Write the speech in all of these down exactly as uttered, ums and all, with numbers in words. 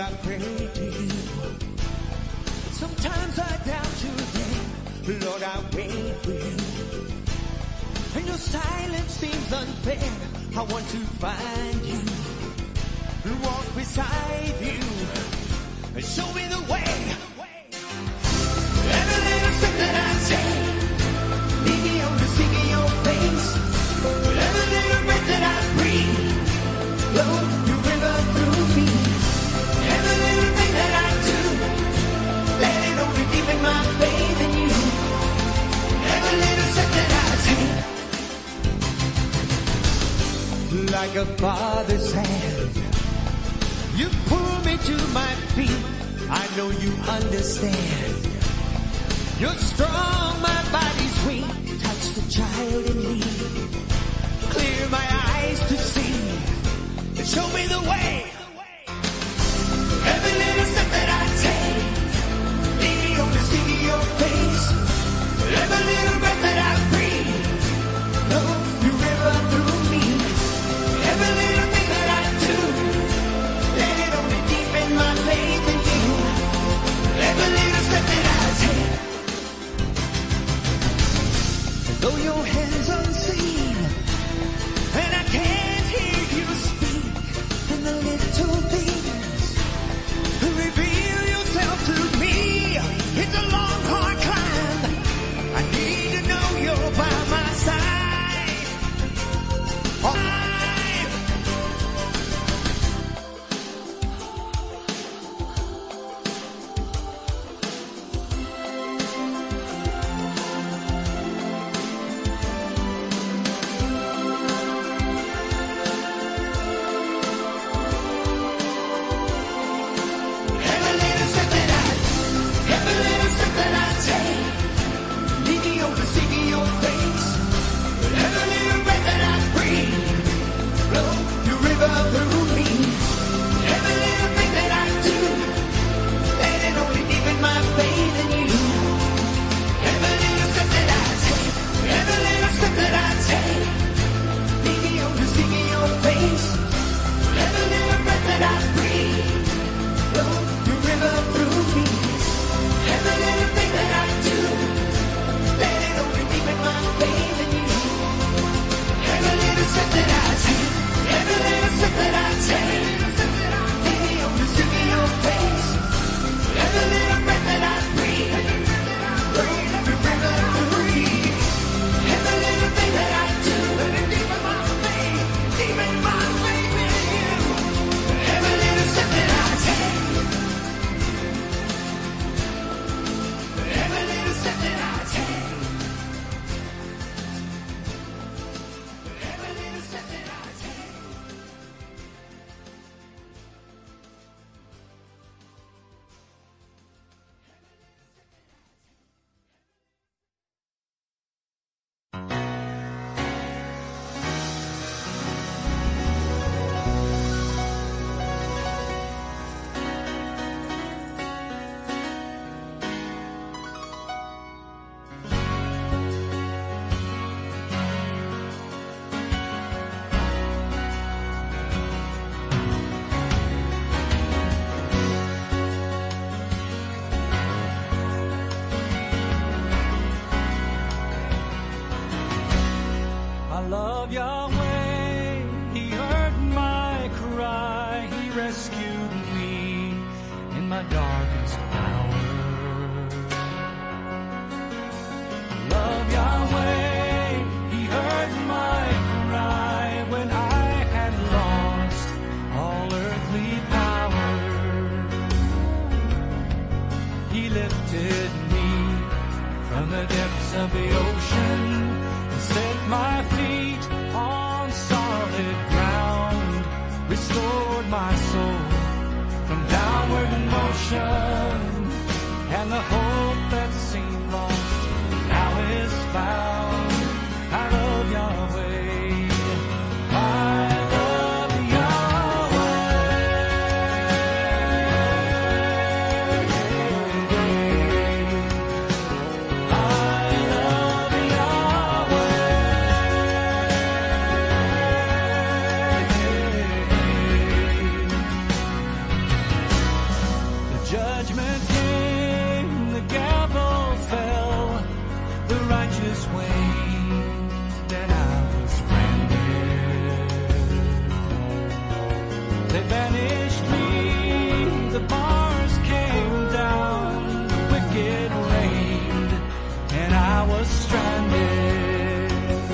I pray to you. Sometimes I doubt you again. Lord, I wait for you. And your silence seems unfair. I want to find you, walk beside you, and show me the way. Every little step that I take, lead me on to seeking your face. Every little breath that I breathe, flow your river through me. Every little thing that I do, let it only deepen my faith in you. Every little step that I take, like a father's hand, you pull me to my feet. I know you understand. You're strong, my body's weak. Touch the child in me. Clear my eyes to see and show me the way. Every little step that I take, lead me on to see your face. Every little breath that I breathe, flow your river through me. Every little thing that I do, let it only deepen my faith in you. Every little step that I take, though your hands unseen, and I can't hear you speak, in the little things, reveal yourself to me. It's a long, hard climb. I need to know you're by my side. Oh, they banished me. The bars came down, the wicked reigned, and I was stranded.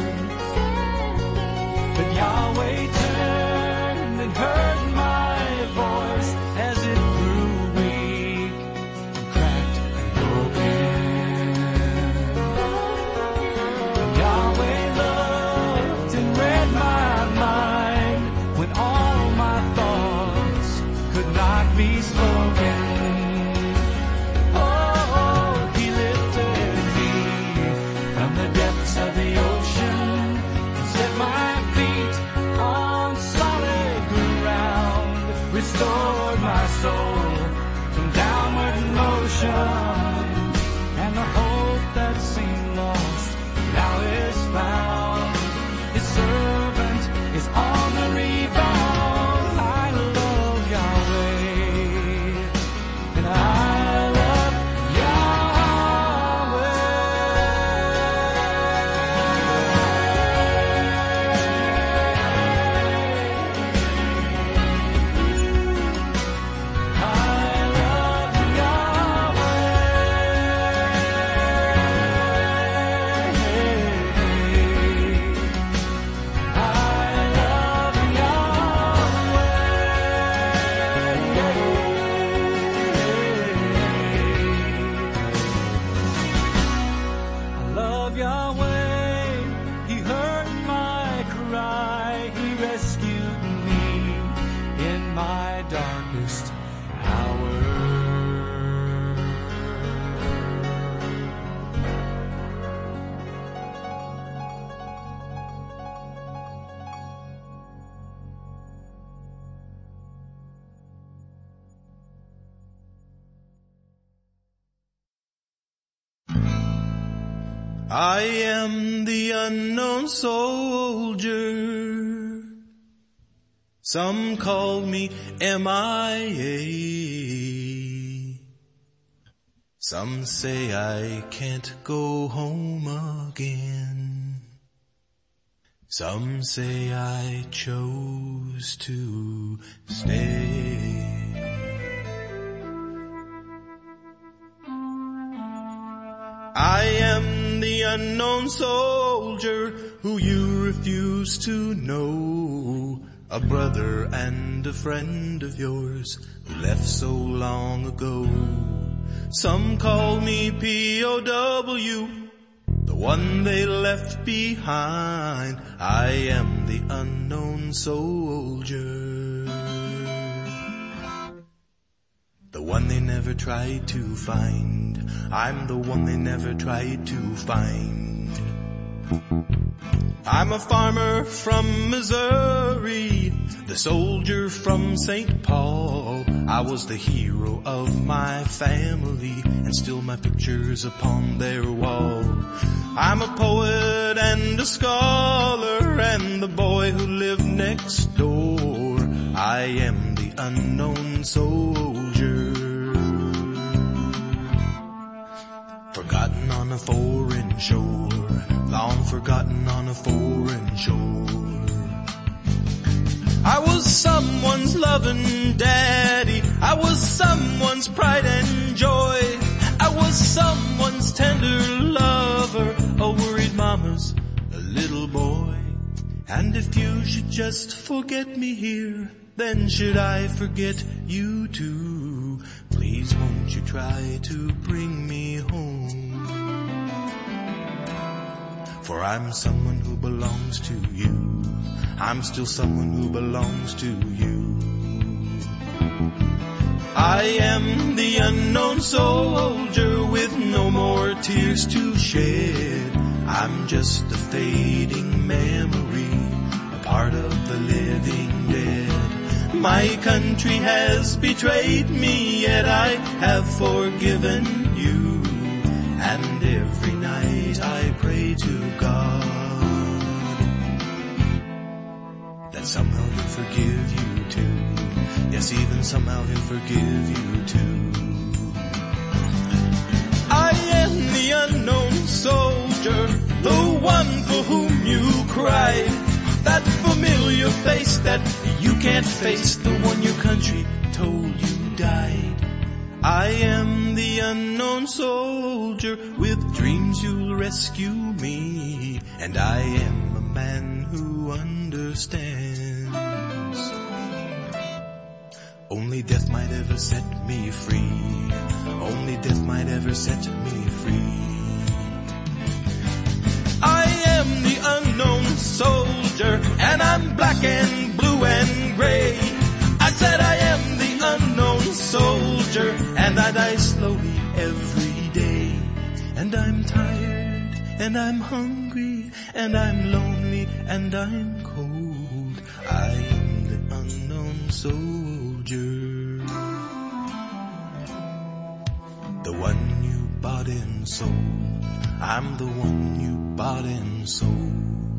But Yahweh turned and heard my voice as it grew weak, cracked and broken. Yahweh looked and read my mind when all my thoughts could not be spoken. Oh, he lifted me from the depths of the ocean and set my feet on solid ground, restored my soul from downward motion, and the hope that seemed lost now is found. His servant is on the rebound. I love Yahweh, and I love I am the unknown soldier. Some call me M I A. Some say I can't go home again. Some say I chose to stay. I am the unknown soldier who you refuse to know, a brother and a friend of yours who left so long ago. Some call me P O W, the one they left behind. I am the unknown soldier, the one they never tried to find. I'm the one they never tried to find. I'm a farmer from Missouri, the soldier from Saint Paul. I was the hero of my family, and still my picture's upon their wall. I'm a poet and a scholar, and the boy who lived next door. I am the unknown soldier, forgotten on a foreign shore, long forgotten on a foreign shore. I was someone's loving daddy, I was someone's pride and joy, I was someone's tender lover, a worried mama's a little boy. And if you should just forget me here, then should I forget you too? Please won't you try to bring me home? For I'm someone who belongs to you, I'm still someone who belongs to you. I am the unknown soldier with no more tears to shed. I'm just a fading memory, a part of the living dead. My country has betrayed me, yet I have forgiven you. And every night I pray to God that somehow He'll forgive you too. Yes, even somehow He'll forgive you too. I am the unknown soldier, the one for whom you cried, that familiar face that you can't face, the one your country told you died. I am the unknown soldier with dreams you'll rescue me, and I am a man who understands. Only death might ever set me free. Only death might ever set me free. I am the unknown soldier, and I'm black and blue and gray. I said I am the unknown soldier, and I die slowly every day. And I'm tired, and I'm hungry, and I'm lonely, and I'm cold. I am the unknown soldier, the one you bought and sold. I'm the one you bought and sold.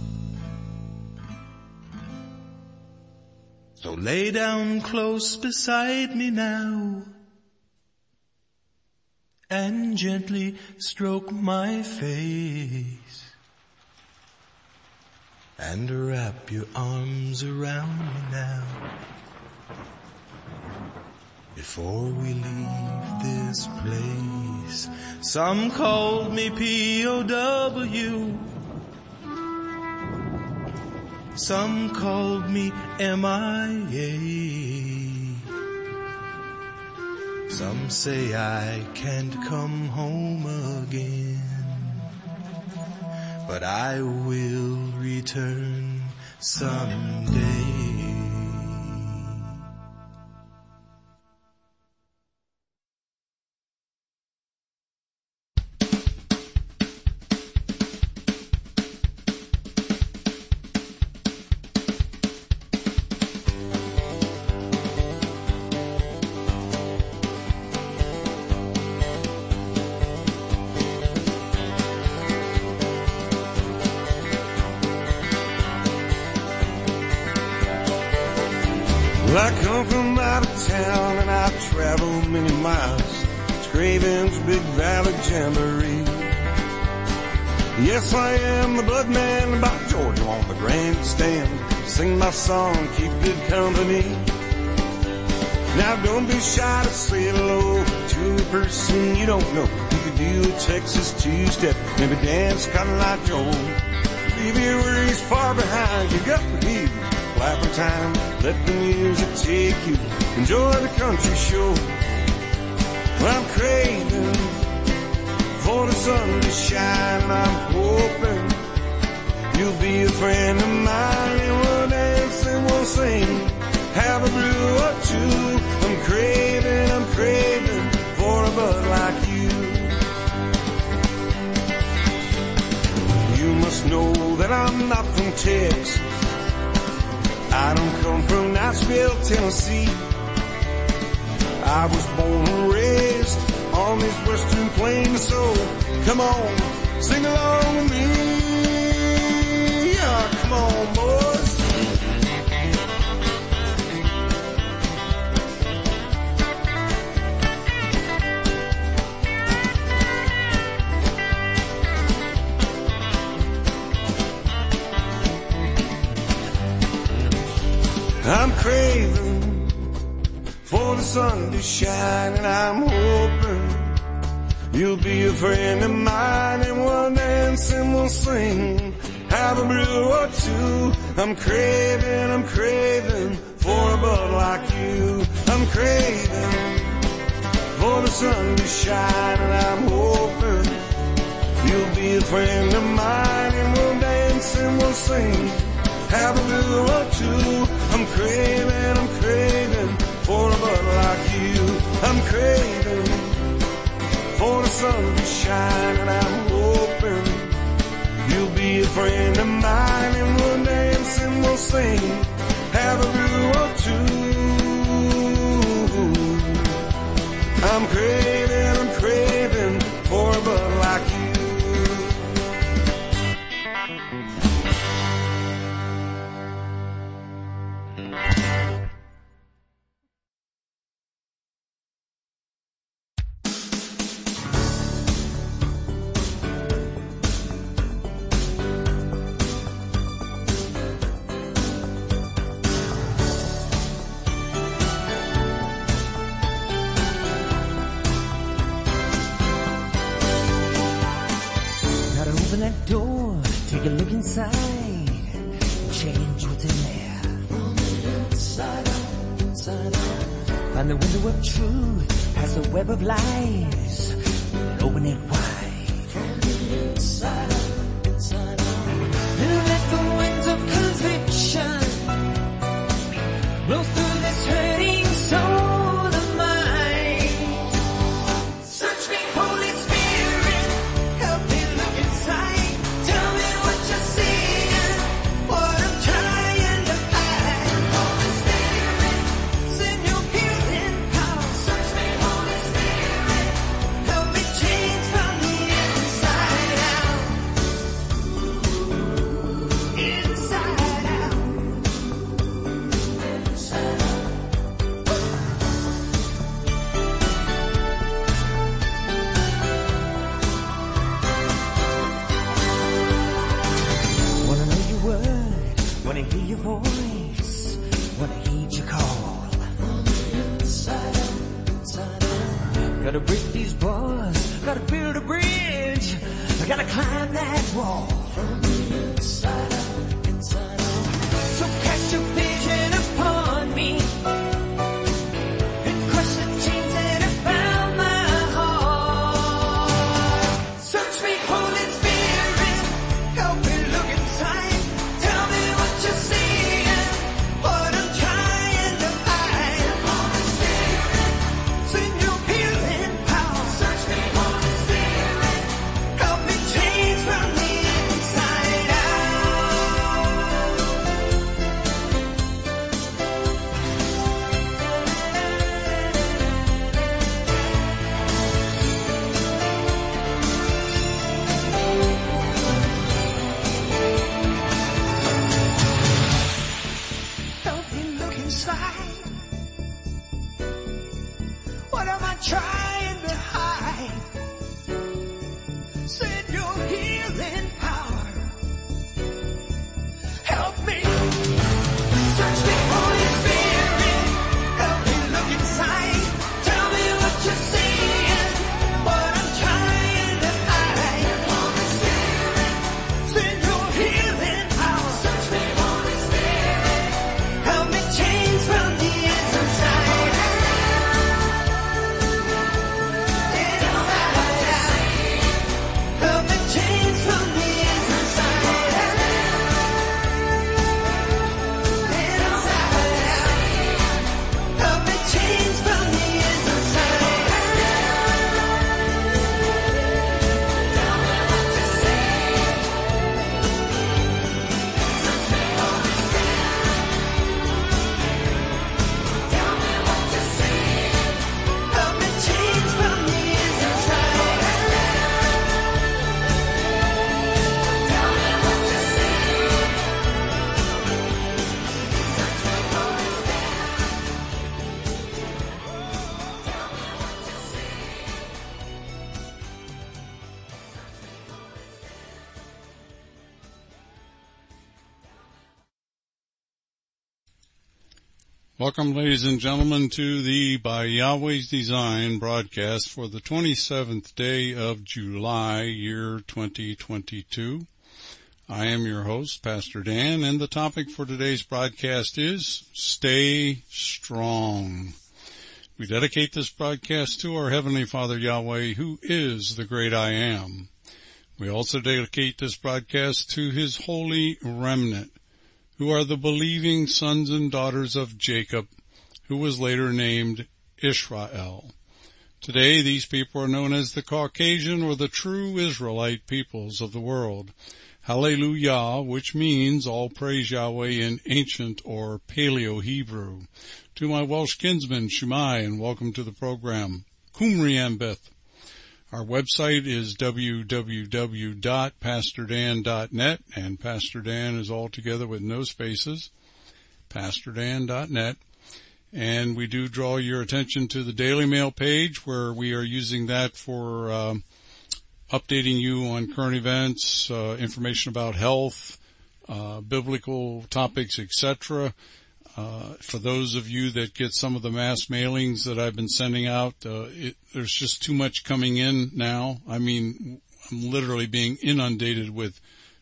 So lay down close beside me now and gently stroke my face and wrap your arms around me now before we leave this place. Some called me P O W, some called me M I A. Some say I can't come home again, but I will return someday. Well, I come from out of town and I've traveled many miles to Craven's Big Valley Jamboree. Yes, I am the Bud Man by Georgia on the grandstand. Sing my song, keep good company. Now don't be shy to say hello to a person you don't know. You could do a Texas two-step, maybe dance kinda like Joe. Leave you where he's far behind, you got the heat. Clapper time, let the music take you. Enjoy the country show. Well, I'm craving for the sun to shine, and I'm hoping you'll be a friend of mine. And we'll dance and we'll sing, have a brew or two. I'm craving, I'm craving for a bud like you. You must know that I'm not from Texas. I don't come from Nashville, Tennessee. I was born and raised on these western plains, so come on, sing along with me. Yeah, come on, boys. I'm craving for the sun to shine, and I'm hoping you'll be a friend of mine, and we'll dance and we'll sing, have a brew or two. I'm craving, I'm craving for a bud like you. I'm craving for the sun to shine, and I'm hoping you'll be a friend of mine, and we'll dance and we'll sing, have a brew or two. I'm craving, I'm craving for a bud like you. I'm craving for the sun to shine, and I'm hoping you'll be a friend of mine, and we'll dance and we'll sing, have a brew or two. I'm craving, I'm craving for a bud like you. inside, change what's in there. From the inside out, inside out. Find the window of truth, past the web of lies, and open it wide. From the inside out, inside out. And let the winds of conviction blow through this hurting soul of mine. Search me, Holy Spirit, help me look inside. Tell me what you're seeing, what I'm trying to hide. Holy Spirit, send your healing power. Search me, Holy Spirit, help me change from the inside out. Inside out. Inside out. Wanna know your word, wanna hear your voice, wanna heed your call. From the inside out, inside out. Gotta break these bars, gotta build a bridge, I gotta climb that wall. From the inside out, inside out. So cast your vision upon me and crush the chains that have bound my heart. Search me, Holy Spirit, help me look inside. Tell me what you're seeing, what I'm trying to hide. Holy Spirit, send your healing power. Search me, Holy Spirit, help me change from the inside out. Help me look inside. What am I trying to hide? Send your healing power. Help me. Search me, Holy Spirit. Help me look inside. Tell me what you're seeing, what I'm trying to hide. Holy Spirit, send your healing power. Search me, Holy Spirit. Help me change from the inside out. Inside out. Help me change from the inside out. Inside out. Help me change from the inside out. Tell me what to say. Search me, Holy Spirit. Tell me what to say. Help me change from the inside out. Tell me what to say. Search me, Holy Welcome, ladies and gentlemen, to the By Yahweh's Design broadcast for the twenty-seventh day of July, year twenty twenty-two. I am your host, Pastor Dan, and the topic for today's broadcast is Stay Strong. We dedicate this broadcast to our Heavenly Father Yahweh, who is the great I Am. We also dedicate this broadcast to His holy remnant, who are the believing sons and daughters of Jacob, who was later named Israel. Today, these people are known as the Caucasian or the true Israelite peoples of the world. Hallelujah, which means all praise Yahweh in ancient or Paleo-Hebrew. To my Welsh kinsman, Shemai, and welcome to the program. Cumri Ambeth. Our website is w w w dot pastor dan dot net, and Pastor Dan is all together with no spaces, pastor dan dot net. And we do draw your attention to the Daily Mail page, where we are using that for uh, updating you on current events, uh, information about health, uh, biblical topics, et cetera. Uh, for those of you that get some of the mass mailings that I've been sending out, uh, it, there's just too much coming in now. I mean, I'm literally being inundated with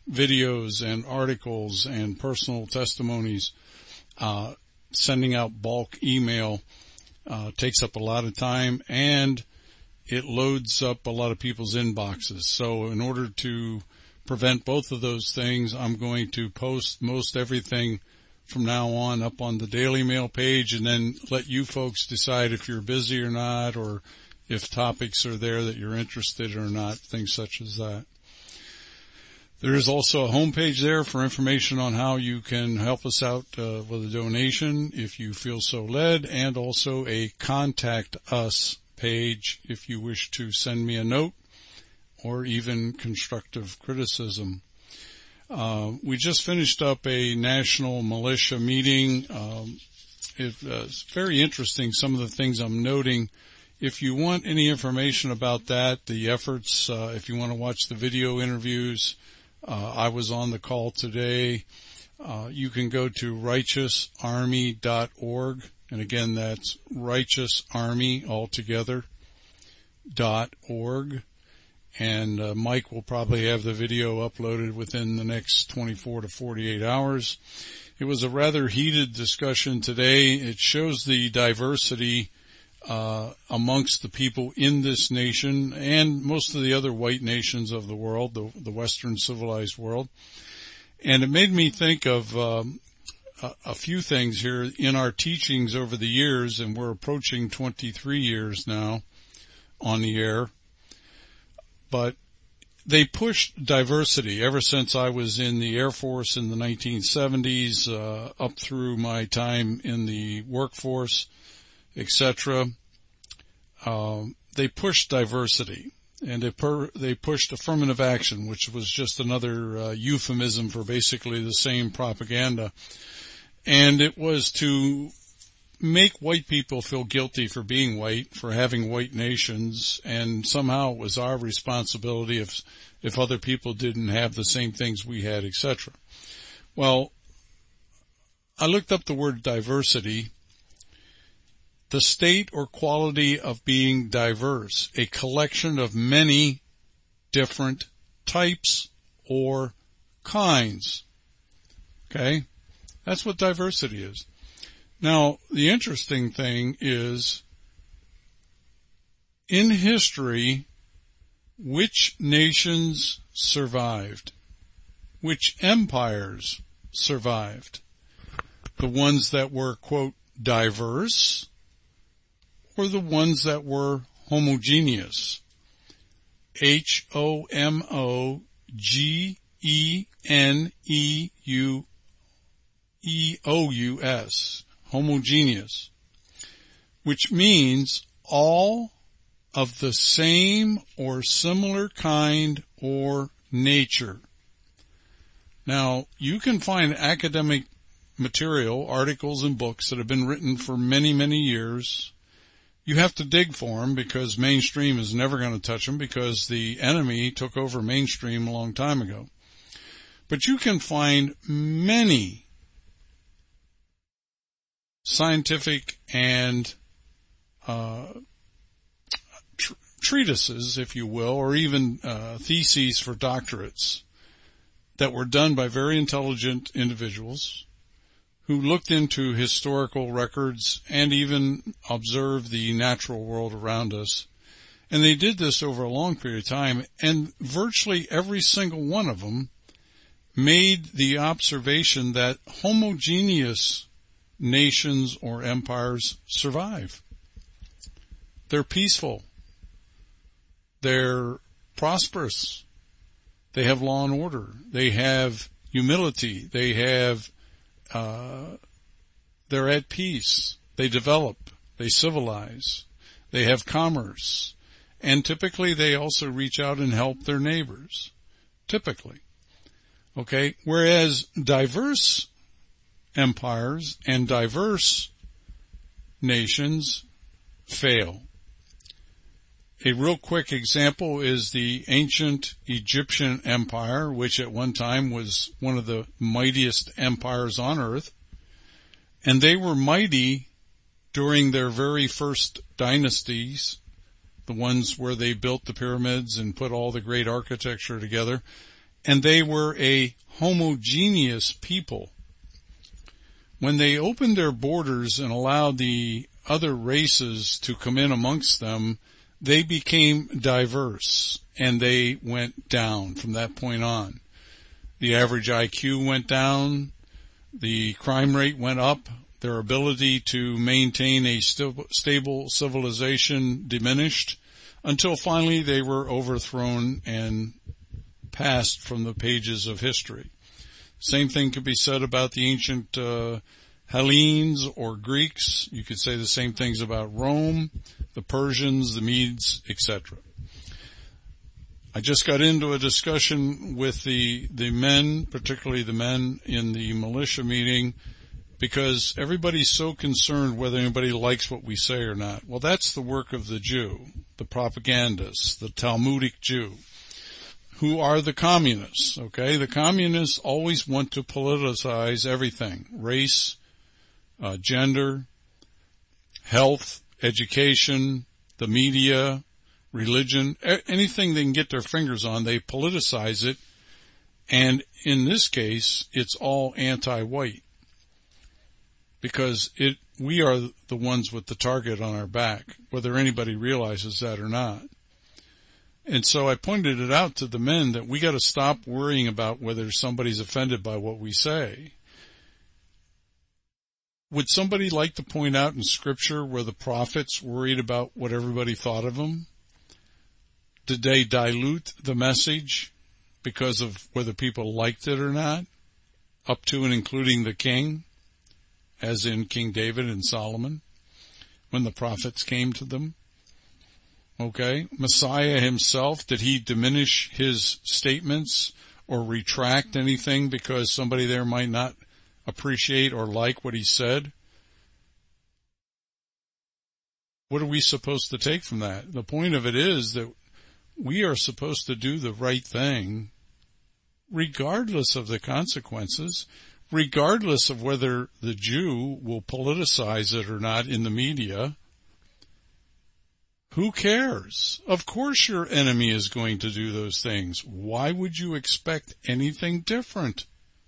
videos and articles and personal testimonies. Uh, sending out bulk email uh, takes up a lot of time, and it loads up a lot of people's inboxes. So in order to prevent both of those things, I'm going to post most everything from now on up on the Daily Mail page, and then let you folks decide if you're busy or not, or if topics are there that you're interested in or not, things such as that. There is also a homepage there for information on how you can help us out uh, with a donation if you feel so led, and also a Contact Us page if you wish to send me a note or even constructive criticism. Uh, we just finished up a national militia meeting. Um, it, uh, it's very interesting, some of the things I'm noting. If you want any information about that, the efforts, uh, if you want to watch the video interviews, uh, I was on the call today. Uh, you can go to righteous army dot org. And again, that's Righteous Army altogether, dot org. And uh, Mike will probably have the video uploaded within the next twenty-four to forty-eight hours. It was a rather heated discussion today. It shows the diversity uh amongst the people in this nation and most of the other white nations of the world, the, the Western civilized world. And it made me think of um, a, a few things here in our teachings over the years, and we're approaching twenty-three years now on the air. But they pushed diversity ever since I was in the Air Force in the nineteen seventies, uh, up through my time in the workforce, et cetera. Uh, they pushed diversity, and they, per, they pushed affirmative action, which was just another uh, euphemism for basically the same propaganda. And it was to make white people feel guilty for being white, for having white nations, and somehow it was our responsibility if if other people didn't have the same things we had, et cetera. Well, I looked up the word diversity. The state or quality of being diverse, a collection of many different types or kinds. Okay? That's what diversity is. Now, the interesting thing is, in history, which nations survived? Which empires survived? The ones that were, quote, diverse, or the ones that were homogeneous? H O M O G E N E U E O U S. Homogeneous. Which means all of the same or similar kind or nature. Now, you can find academic material, articles and books that have been written for many, many years. You have to dig for them because mainstream is never going to touch them because the enemy took over mainstream a long time ago. But you can find many scientific and uh tr- treatises, if you will, or even uh theses for doctorates that were done by very intelligent individuals who looked into historical records and even observed the natural world around us. And they did this over a long period of time, and virtually every single one of them made the observation that homogeneous nations or empires survive. They're peaceful. They're prosperous. They have law and order. They have humility. They have Uh, they're at peace. They develop. They civilize. They have commerce. And typically they also reach out and help their neighbors. Typically. Okay? Whereas diverse empires and diverse nations fail. A real quick example is the ancient Egyptian empire, which at one time was one of the mightiest empires on earth. And they were mighty during their very first dynasties, the ones where they built the pyramids and put all the great architecture together. and they were a homogeneous people. When they opened their borders and allowed the other races to come in amongst them, they became diverse, and they went down from that point on. The average I Q went down, the crime rate went up, their ability to maintain a st- stable civilization diminished, until finally they were overthrown and passed from the pages of history. Same thing could be said about the ancient uh, Hellenes or Greeks. You could say the same things about Rome, the Persians, the Medes, et cetera. I just got into a discussion with the, the men, particularly the men in the militia meeting, because everybody's so concerned whether anybody likes what we say or not. Well, that's the work of the Jew, the propagandist, the Talmudic Jew. Who are the communists, okay? The communists always want to politicize everything. Race, uh, gender, health, education, the media, religion, anything they can get their fingers on, they politicize it. And in this case, it's all anti-white. Because it, we are the ones with the target on our back, whether anybody realizes that or not. And so I pointed it out to the men that we got to stop worrying about whether somebody's offended by what we say. Would somebody like to point out in Scripture where the prophets worried about what everybody thought of them? Did they dilute the message because of whether people liked it or not, up to and including the king, as in King David and Solomon, when the prophets came to them? Okay, Messiah himself, did he diminish his statements or retract anything because somebody there might not appreciate or like what he said? What are we supposed to take from that? The point of it is that we are supposed to do the right thing regardless of the consequences, regardless of whether the Jew will politicize it or not in the media. Who cares? Of course your enemy is going to do those things. Why would you expect anything different?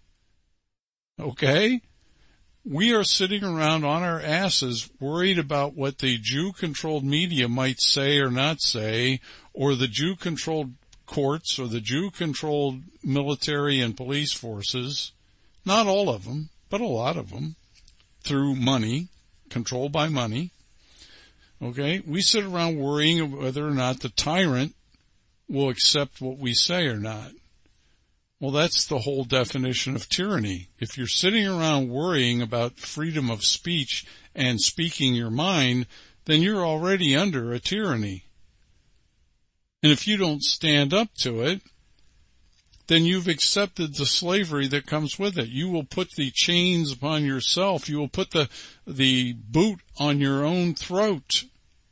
Okay? We are sitting around on our asses worried about what the Jew-controlled media might say or not say, or the Jew-controlled courts, or the Jew-controlled military and police forces. Not all of them, but a lot of them, through money, controlled by money. Okay, we sit around worrying whether or not the tyrant will accept what we say or not. Well, that's the whole definition of tyranny. If you're sitting around worrying about freedom of speech and speaking your mind, then you're already under a tyranny. And if you don't stand up to it, then you've accepted the slavery that comes with it. You will put the chains upon yourself. You will put the, the boot on your own throat.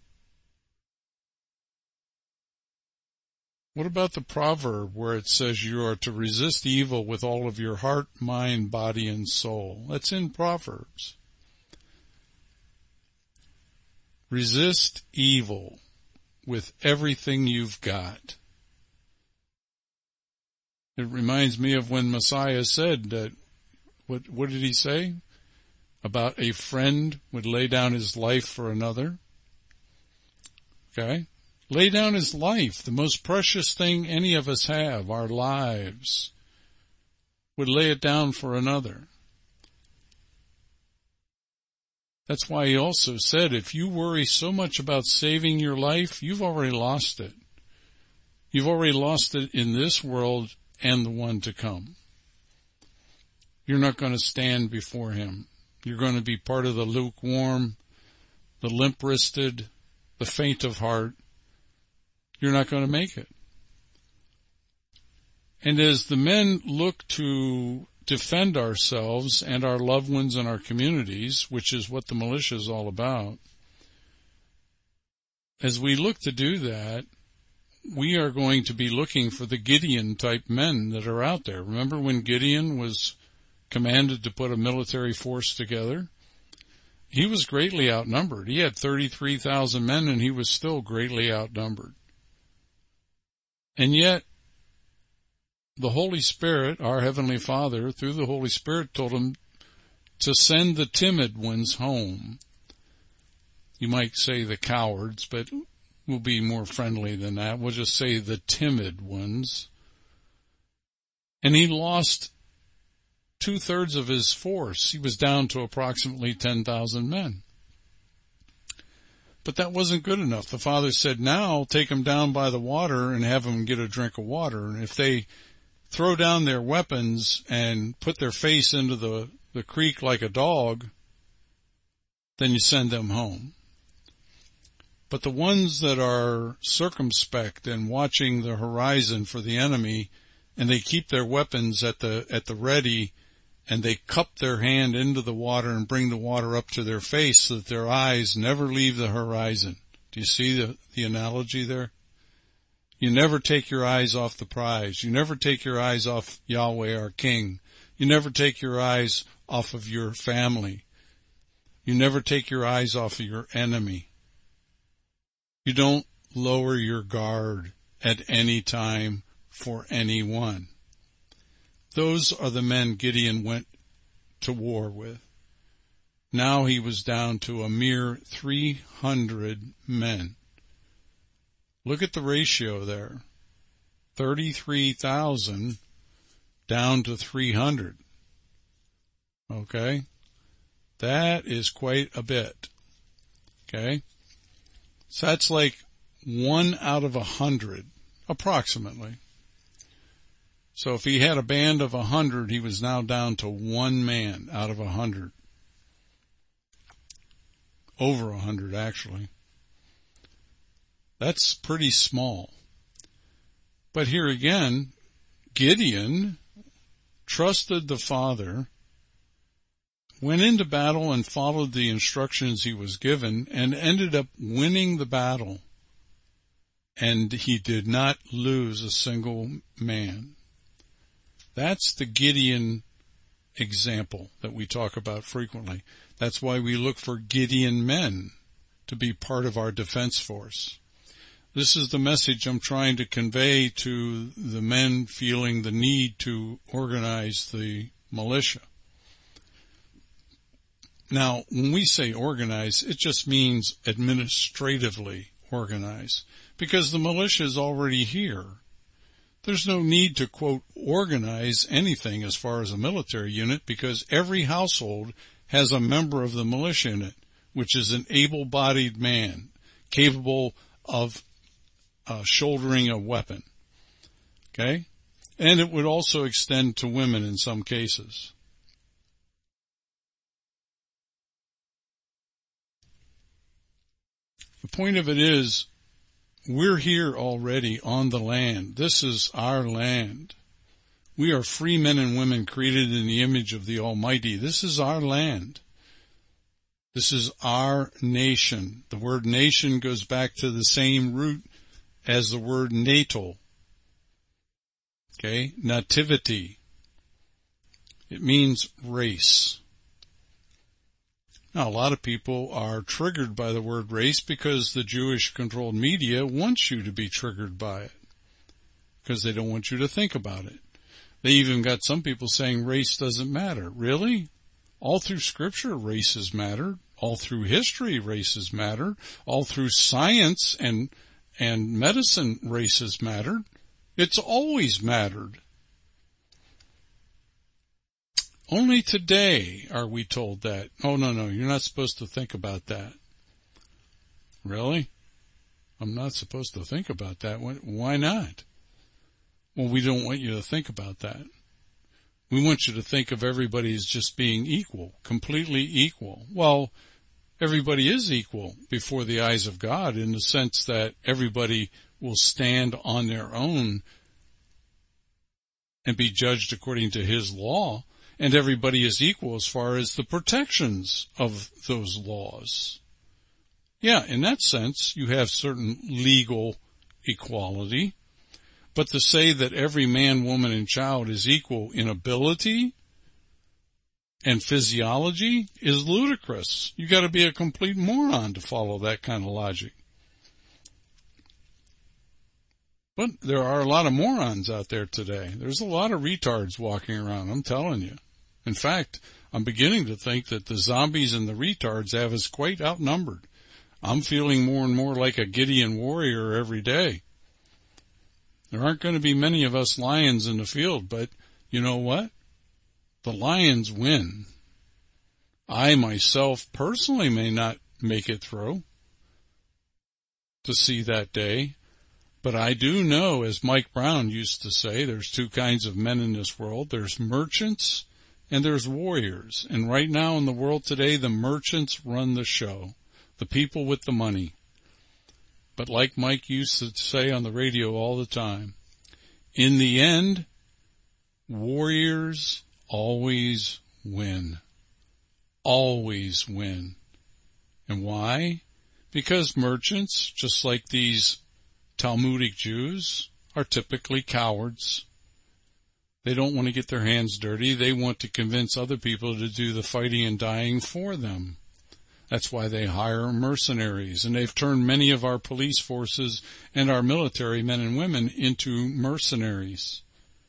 What about the proverb where it says you are to resist evil with all of your heart, mind, body, and soul? That's in Proverbs. Resist evil with everything you've got. It reminds me of when Messiah said that, what, what did he say? About a friend would lay down his life for another. Okay? Lay down his life, the most precious thing any of us have, our lives, would lay it down for another. That's why he also said, if you worry so much about saving your life, you've already lost it. You've already lost it in this world and the one to come. You're not going to stand before him. You're going to be part of the lukewarm, the limp-wristed, the faint of heart. You're not going to make it. And as the men look to defend ourselves and our loved ones and our communities, which is what the militia is all about, as we look to do that, we are going to be looking for the Gideon-type men that are out there. Remember when Gideon was commanded to put a military force together? He was greatly outnumbered. He had thirty-three thousand men, and he was still greatly outnumbered. And yet, the Holy Spirit, our Heavenly Father, through the Holy Spirit, told him to send the timid ones home. You might say the cowards, but we'll be more friendly than that. We'll just say the timid ones. And he lost two-thirds of his force. He was down to approximately ten thousand men. But that wasn't good enough. The father said, now take them down by the water and have them get a drink of water. And if they throw down their weapons and put their face into the, the creek like a dog, then you send them home. But the ones that are circumspect and watching the horizon for the enemy, and they keep their weapons at the at the ready, and they cup their hand into the water and bring the water up to their face so that their eyes never leave the horizon. Do you see the, the analogy there? You never take your eyes off the prize. You never take your eyes off Yahweh, our King. You never take your eyes off of your family. You never take your eyes off of your enemy. You don't lower your guard at any time for anyone. Those are the men Gideon went to war with. Now he was down to a mere three hundred men. Look at the ratio there. thirty-three thousand down to three hundred. Okay? That is quite a bit. Okay? So that's like one out of a hundred, approximately. So if he had a band of a hundred, he was now down to one man out of a hundred. Over a hundred, actually. That's pretty small. But here again, Gideon trusted the Father, went into battle and followed the instructions he was given, and ended up winning the battle. And he did not lose a single man. That's the Gideon example that we talk about frequently. That's why we look for Gideon men to be part of our defense force. This is the message I'm trying to convey to the men feeling the need to organize the militia. Now, when we say organize, it just means administratively organize, because the militia is already here. There's no need to, quote, organize anything as far as a military unit, because every household has a member of the militia in it, which is an able-bodied man, capable of uh, shouldering a weapon. Okay? And it would also extend to women in some cases. The point of it is, we're here already on the land. This is our land. We are free men and women created in the image of the Almighty. This is our land. This is our nation. The word nation goes back to the same root as the word natal. Okay? Nativity. It means race. Now, a lot of people are triggered by the word race because the Jewish-controlled media wants you to be triggered by it, because they don't want you to think about it. They even got some people saying race doesn't matter. Really? All through Scripture, races mattered. All through history, races mattered. All through science and and medicine, races mattered. It's always mattered. Only today are we told that. Oh, no, no, you're not supposed to think about that. Really? I'm not supposed to think about that. Why not? Well, we don't want you to think about that. We want you to think of everybody as just being equal, completely equal. Well, everybody is equal before the eyes of God in the sense that everybody will stand on their own and be judged according to His law. And everybody is equal as far as the protections of those laws. Yeah, in that sense, you have certain legal equality. But to say that every man, woman, and child is equal in ability and physiology is ludicrous. You got to be a complete moron to follow that kind of logic. But there are a lot of morons out there today. There's a lot of retards walking around, I'm telling you. In fact, I'm beginning to think that the zombies and the retards have us quite outnumbered. I'm feeling more and more like a Gideon warrior every day. There aren't going to be many of us lions in the field, but you know what? The lions win. I myself personally may not make it through to see that day, but I do know, as Mike Brown used to say, there's two kinds of men in this world. There's merchants and there's warriors. And right now in the world today, the merchants run the show, the people with the money. But like Mike used to say on the radio all the time, in the end, warriors always win. Always win. And why? Because merchants, just like these Talmudic Jews, are typically cowards. They don't want to get their hands dirty. They want to convince other people to do the fighting and dying for them. That's why they hire mercenaries, and they've turned many of our police forces and our military men and women into mercenaries.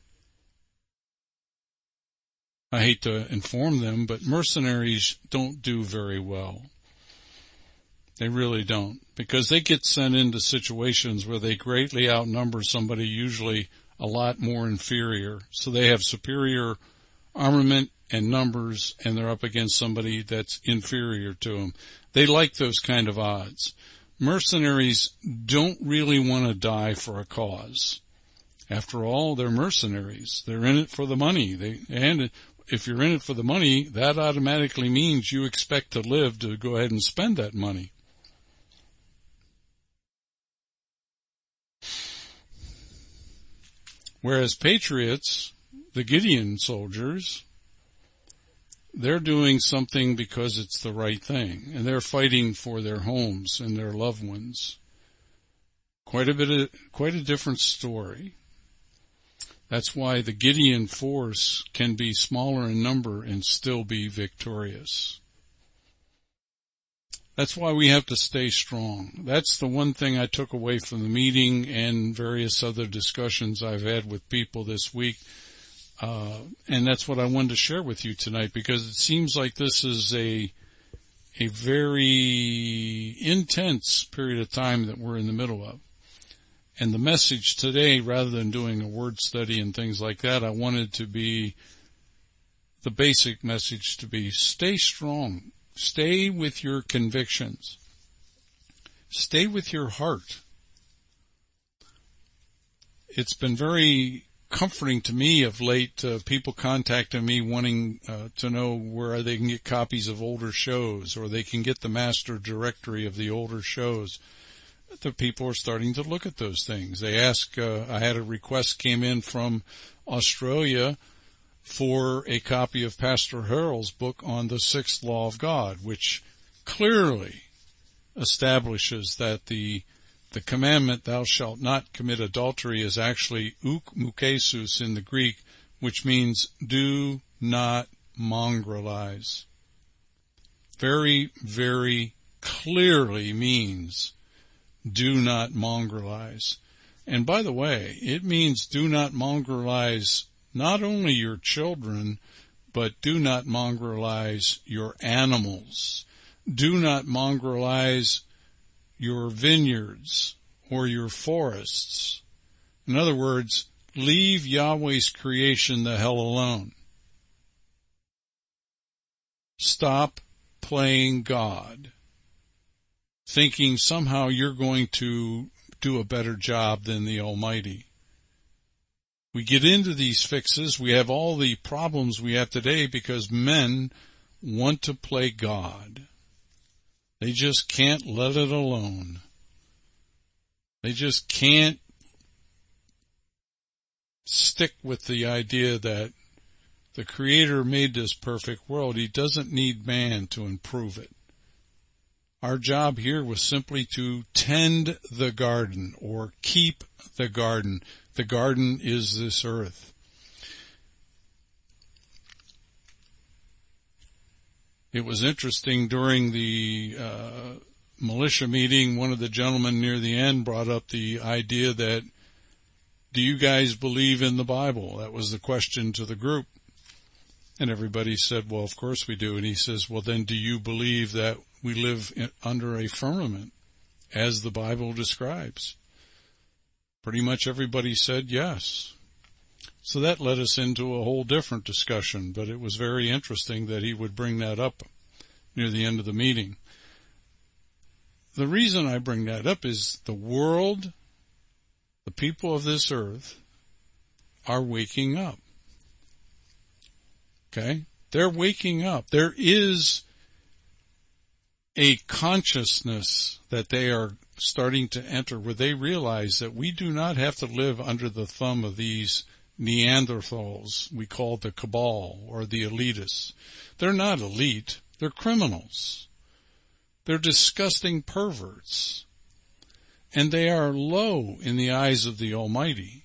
I hate to inform them, but mercenaries don't do very well. They really don't, because they get sent into situations where they greatly outnumber somebody, usually a lot more inferior. So they have superior armament and numbers, and they're up against somebody that's inferior to them. They like those kind of odds. Mercenaries don't really want to die for a cause. After all, they're mercenaries. They're in it for the money. They, and if you're in it for the money, that automatically means you expect to live to go ahead and spend that money. Whereas patriots, the Gideon soldiers, they're doing something because it's the right thing, and they're fighting for their homes and their loved ones. Quite a bit of, quite a different story. That's why the Gideon force can be smaller in number and still be victorious. That's why we have to stay strong. That's the one thing I took away from the meeting and various other discussions I've had with people this week. Uh, and that's what I wanted to share with you tonight, because it seems like this is a, a very intense period of time that we're in the middle of. And the message today, rather than doing a word study and things like that, I wanted to be, the basic message to be, stay strong. Stay with your convictions. Stay with your heart. It's been very comforting to me of late, uh, people contacting me wanting uh, to know where they can get copies of older shows, or they can get the master directory of the older shows. The people are starting to look at those things. They ask, uh, I had a request came in from Australia for a copy of Pastor Harrell's book on the sixth law of God, which clearly establishes that the the commandment, thou shalt not commit adultery, is actually ouk mukesus in the Greek, which means do not mongrelize. Very, very clearly means do not mongrelize. And by the way, it means do not mongrelize not only your children, but do not mongrelize your animals. Do not mongrelize your vineyards or your forests. In other words, leave Yahweh's creation the hell alone. Stop playing God, thinking somehow you're going to do a better job than the Almighty. We get into these fixes. We have all the problems we have today because men want to play God. They just can't let it alone. They just can't stick with the idea that the Creator made this perfect world. He doesn't need man to improve it. Our job here was simply to tend the garden or keep the garden. The garden is this earth. It was interesting during the uh, militia meeting, one of the gentlemen near the end brought up the idea that do you guys believe in the Bible? That was the question to the group. And everybody said, well, of course we do. And he says, well, then do you believe that we live in, under a firmament as the Bible describes? Pretty much everybody said yes. So that led us into a whole different discussion, but it was very interesting that he would bring that up near the end of the meeting. The reason I bring that up is the world, the people of this earth, are waking up. Okay? They're waking up. There is a consciousness that they are starting to enter where they realize that we do not have to live under the thumb of these Neanderthals we call the cabal or the elitists. They're not elite. They're criminals. They're disgusting perverts. And they are low in the eyes of the Almighty.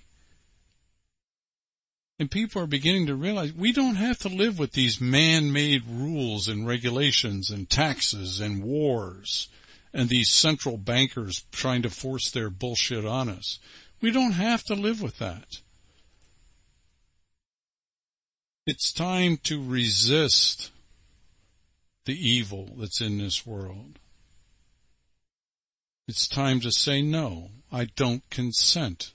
And people are beginning to realize we don't have to live with these man-made rules and regulations and taxes and wars and these central bankers trying to force their bullshit on us. We don't have to live with that. It's time to resist the evil that's in this world. It's time to say, no, I don't consent.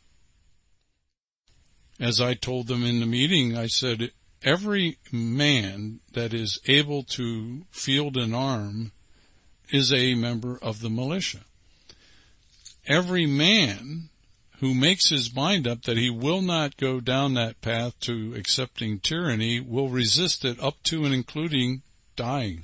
As I told them in the meeting, I said, every man that is able to field an arm is a member of the militia. Every man who makes his mind up that he will not go down that path to accepting tyranny will resist it up to and including dying.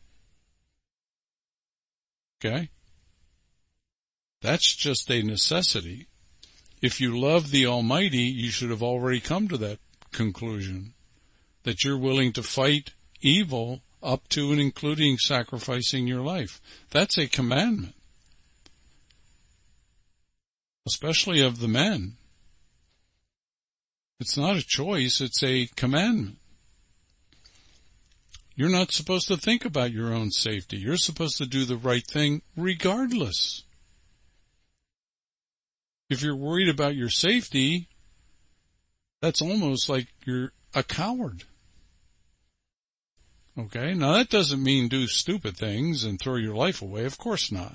Okay? That's just a necessity. If you love the Almighty, you should have already come to that conclusion, that you're willing to fight evil up to and including sacrificing your life. That's a commandment, especially of the men. It's not a choice, it's a commandment. You're not supposed to think about your own safety. You're supposed to do the right thing regardless. If you're worried about your safety, that's almost like you're a coward. Okay? Now that doesn't mean do stupid things and throw your life away. Of course not.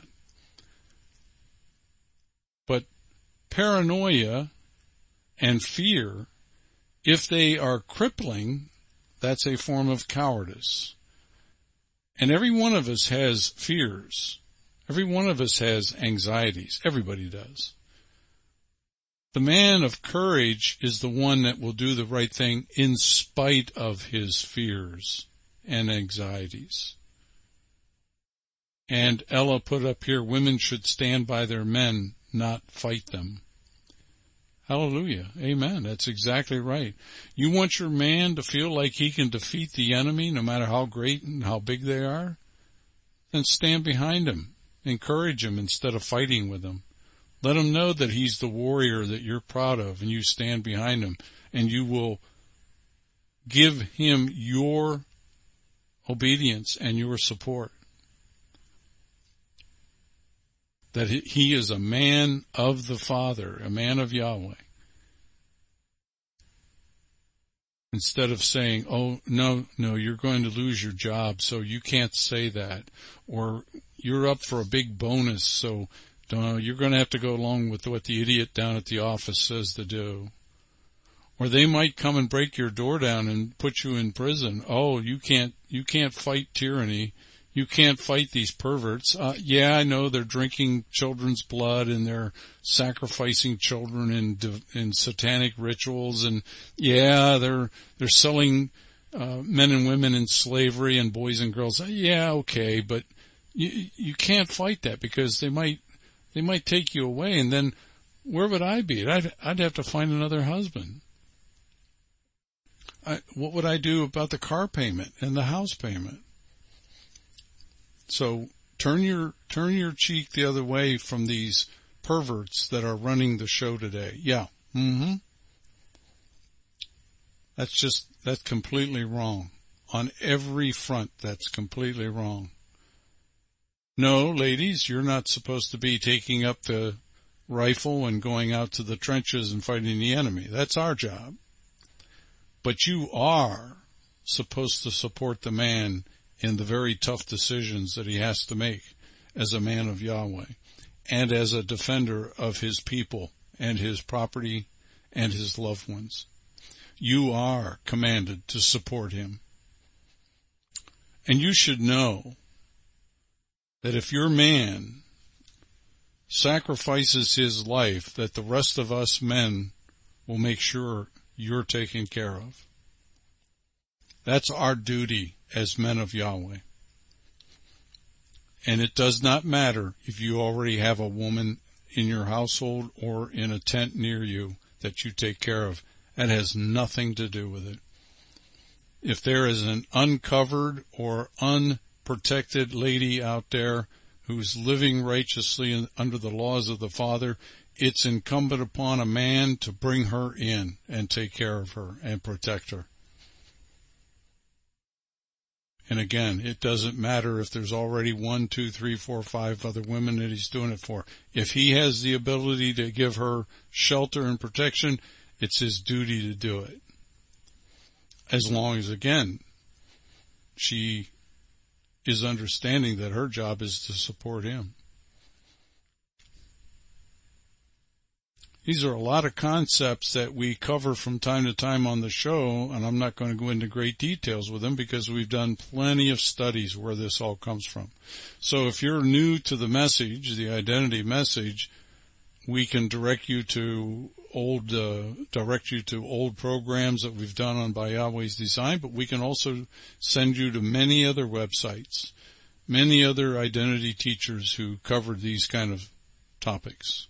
But paranoia and fear, if they are crippling, that's a form of cowardice. And every one of us has fears. Every one of us has anxieties. Everybody does. The man of courage is the one that will do the right thing in spite of his fears and anxieties. And Ella put up here, women should stand by their men, not fight them. Hallelujah. Amen. That's exactly right. You want your man to feel like he can defeat the enemy no matter how great and how big they are? Then stand behind him. Encourage him instead of fighting with him. Let him know that he's the warrior that you're proud of and you stand behind him and you will give him your obedience and your support. That he is a man of the Father, a man of Yahweh. Instead of saying, oh, no, no, you're going to lose your job, so you can't say that. Or you're up for a big bonus, so uh, you're going to have to go along with what the idiot down at the office says to do. Or they might come and break your door down and put you in prison. Oh, you can't, you can't fight tyranny. You can't fight these perverts. Uh, yeah, I know they're drinking children's blood and they're sacrificing children in in satanic rituals, and yeah, they're they're selling uh, men and women in slavery and boys and girls. Uh, yeah, okay, but you you can't fight that because they might they might take you away, and then where would I be? I'd I'd have to find another husband. I, what would I do about the car payment and the house payment? So turn your turn your cheek the other way from these perverts that are running the show today. Yeah. Mm-hmm. That's just, that's completely wrong. On every front, that's completely wrong. No, ladies, you're not supposed to be taking up the rifle and going out to the trenches and fighting the enemy. That's our job. But you are supposed to support the man in the very tough decisions that he has to make as a man of Yahweh and as a defender of his people and his property and his loved ones. You are commanded to support him. And you should know that if your man sacrifices his life, that the rest of us men will make sure you're taken care of. That's our duty as men of Yahweh. And it does not matter if you already have a woman in your household or in a tent near you that you take care of. That has nothing to do with it. If there is an uncovered or unprotected lady out there who's living righteously under the laws of the Father, it's incumbent upon a man to bring her in and take care of her and protect her. And again, it doesn't matter if there's already one, two, three, four, five other women that he's doing it for. If he has the ability to give her shelter and protection, it's his duty to do it. As long as, again, she is understanding that her job is to support him. These are a lot of concepts that we cover from time to time on the show, and I'm not going to go into great details with them because we've done plenty of studies where this all comes from. So if you're new to the message, the identity message, we can direct you to old, uh, direct you to old programs that we've done on By Yahweh's Design, but we can also send you to many other websites, many other identity teachers who covered these kind of topics.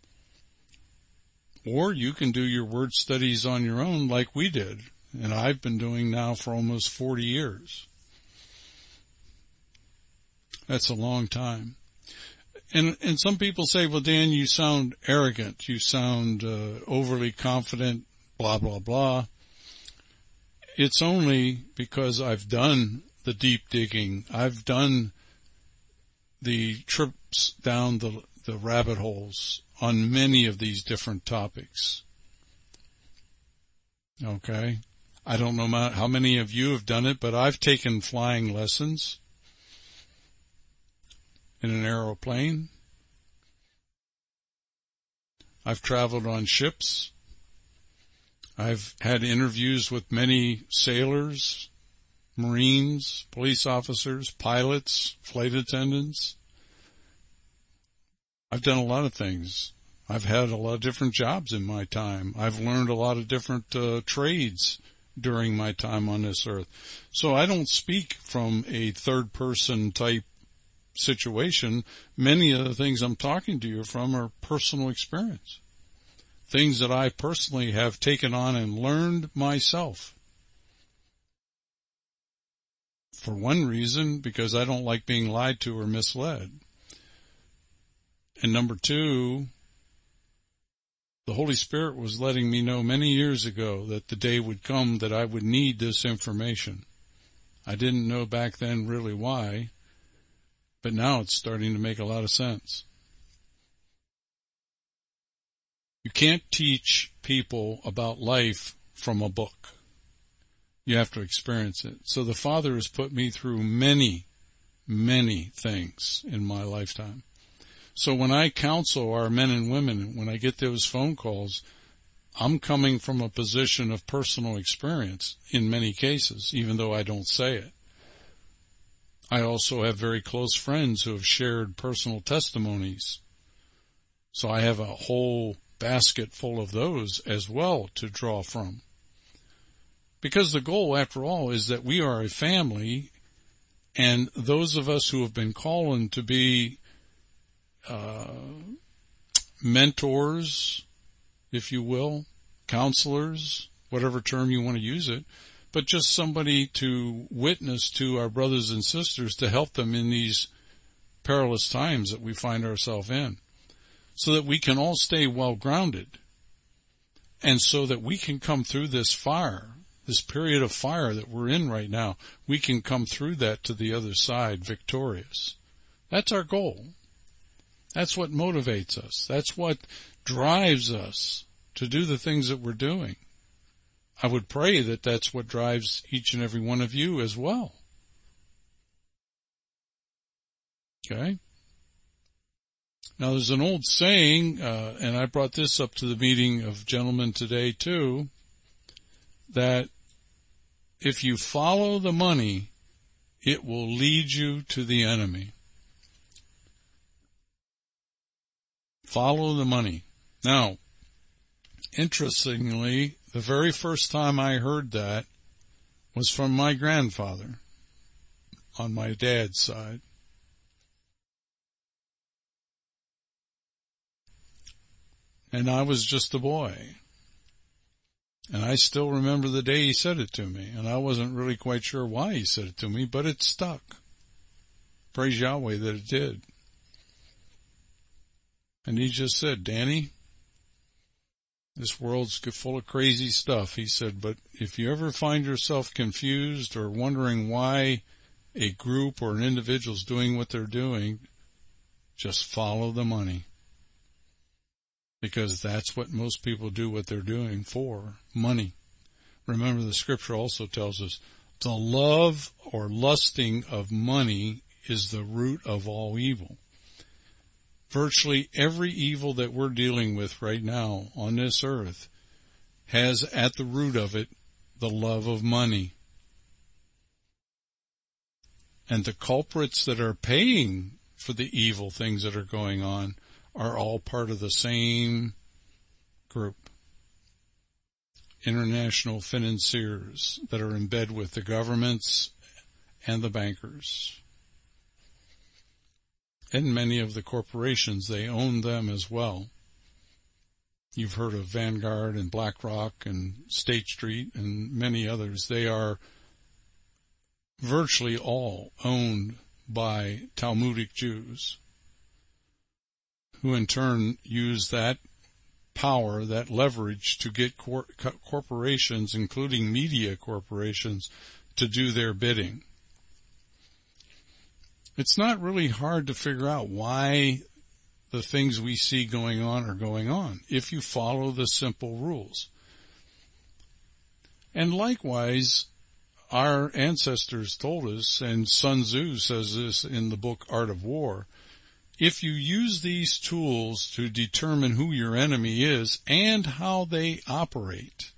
Or you can do your word studies on your own like we did, and I've been doing now for almost forty years. That's a long time. And and some people say, well, Dan, you sound arrogant. You sound uh, overly confident, blah, blah, blah. It's only because I've done the deep digging. I've done the trips down the, the rabbit holes on many of these different topics. Okay? I don't know how many of you have done it, but I've taken flying lessons in an aeroplane. I've traveled on ships. I've had interviews with many sailors, Marines, police officers, pilots, flight attendants. I've done a lot of things. I've had a lot of different jobs in my time. I've learned a lot of different uh, trades during my time on this earth. So I don't speak from a third-person type situation. Many of the things I'm talking to you from are personal experience. Things that I personally have taken on and learned myself. For one reason, because I don't like being lied to or misled. And number two, the Holy Spirit was letting me know many years ago that the day would come that I would need this information. I didn't know back then really why, but now it's starting to make a lot of sense. You can't teach people about life from a book. You have to experience it. So the Father has put me through many, many things in my lifetime. So when I counsel our men and women, when I get those phone calls, I'm coming from a position of personal experience in many cases, even though I don't say it. I also have very close friends who have shared personal testimonies. So I have a whole basket full of those as well to draw from. Because the goal, after all, is that we are a family, and those of us who have been called to be Uh, mentors, if you will, counselors, whatever term you want to use it, but just somebody to witness to our brothers and sisters to help them in these perilous times that we find ourselves in, so that we can all stay well grounded, and so that we can come through this fire, this period of fire that we're in right now. We can come through that to the other side victorious. That's our goal. That's what motivates us. That's what drives us to do the things that we're doing. I would pray that that's what drives each and every one of you as well. Okay? Now there's an old saying, uh, and I brought this up to the meeting of gentlemen today too, that if you follow the money, it will lead you to the enemy. Follow the money. Now, interestingly, the very first time I heard that was from my grandfather on my dad's side. And I was just a boy. And I still remember the day he said it to me. And I wasn't really quite sure why he said it to me, but it stuck. Praise Yahweh that it did. And he just said, Danny, this world's full of crazy stuff. He said, but if you ever find yourself confused or wondering why a group or an individual's doing what they're doing, just follow the money. Because that's what most people do what they're doing for, money. Remember, the scripture also tells us the love or lusting of money is the root of all evil. Virtually every evil that we're dealing with right now on this earth has at the root of it the love of money. And the culprits that are paying for the evil things that are going on are all part of the same group. International financiers that are in bed with the governments and the bankers. And many of the corporations, they own them as well. You've heard of Vanguard and BlackRock and State Street and many others. They are virtually all owned by Talmudic Jews, who in turn use that power, that leverage to get cor- corporations, including media corporations, to do their bidding. It's not really hard to figure out why the things we see going on are going on, if you follow the simple rules. And likewise, our ancestors told us, and Sun Tzu says this in the book Art of War, if you use these tools to determine who your enemy is and how they operate,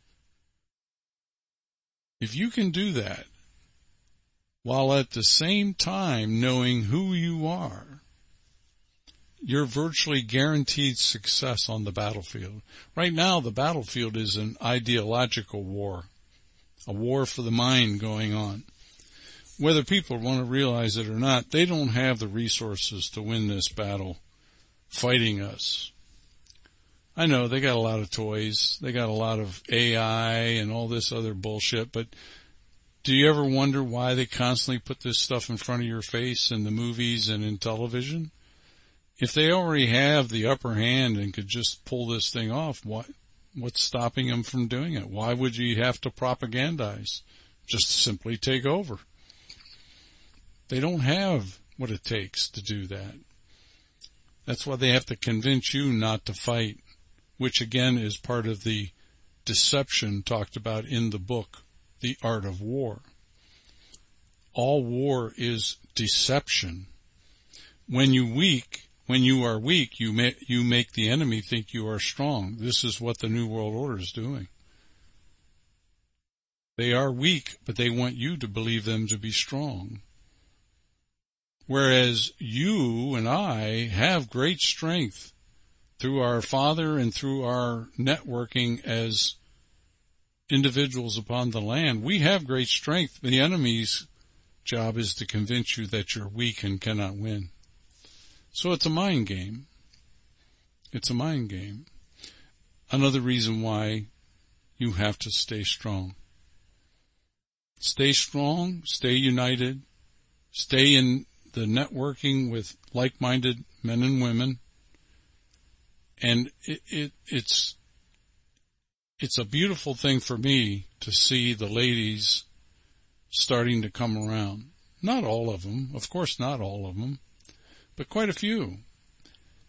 if you can do that, while at the same time knowing who you are, you're virtually guaranteed success on the battlefield. Right now, the battlefield is an ideological war, a war for the mind going on. Whether people want to realize it or not, they don't have the resources to win this battle fighting us. I know they got a lot of toys, they got a lot of A I and all this other bullshit, but do you ever wonder why they constantly put this stuff in front of your face in the movies and in television? If they already have the upper hand and could just pull this thing off, what, what's stopping them from doing it? Why would you have to propagandize? Just simply take over. They don't have what it takes to do that. That's why they have to convince you not to fight, which again is part of the deception talked about in the book, The Art of War. All war is deception. When you weak, when you are weak, you ma- you make the enemy think you are strong. This is what the New World Order is doing. They are weak, but they want you to believe them to be strong. Whereas you and I have great strength through our Father and through our networking as individuals upon the land. We have great strength. The enemy's job is to convince you that you're weak and cannot win. So it's a mind game. It's a mind game. Another reason why you have to stay strong. Stay strong, stay united, stay in the networking with like-minded men and women. And it, it, it's, it's a beautiful thing for me to see the ladies starting to come around. Not all of them, of course not all of them, but quite a few.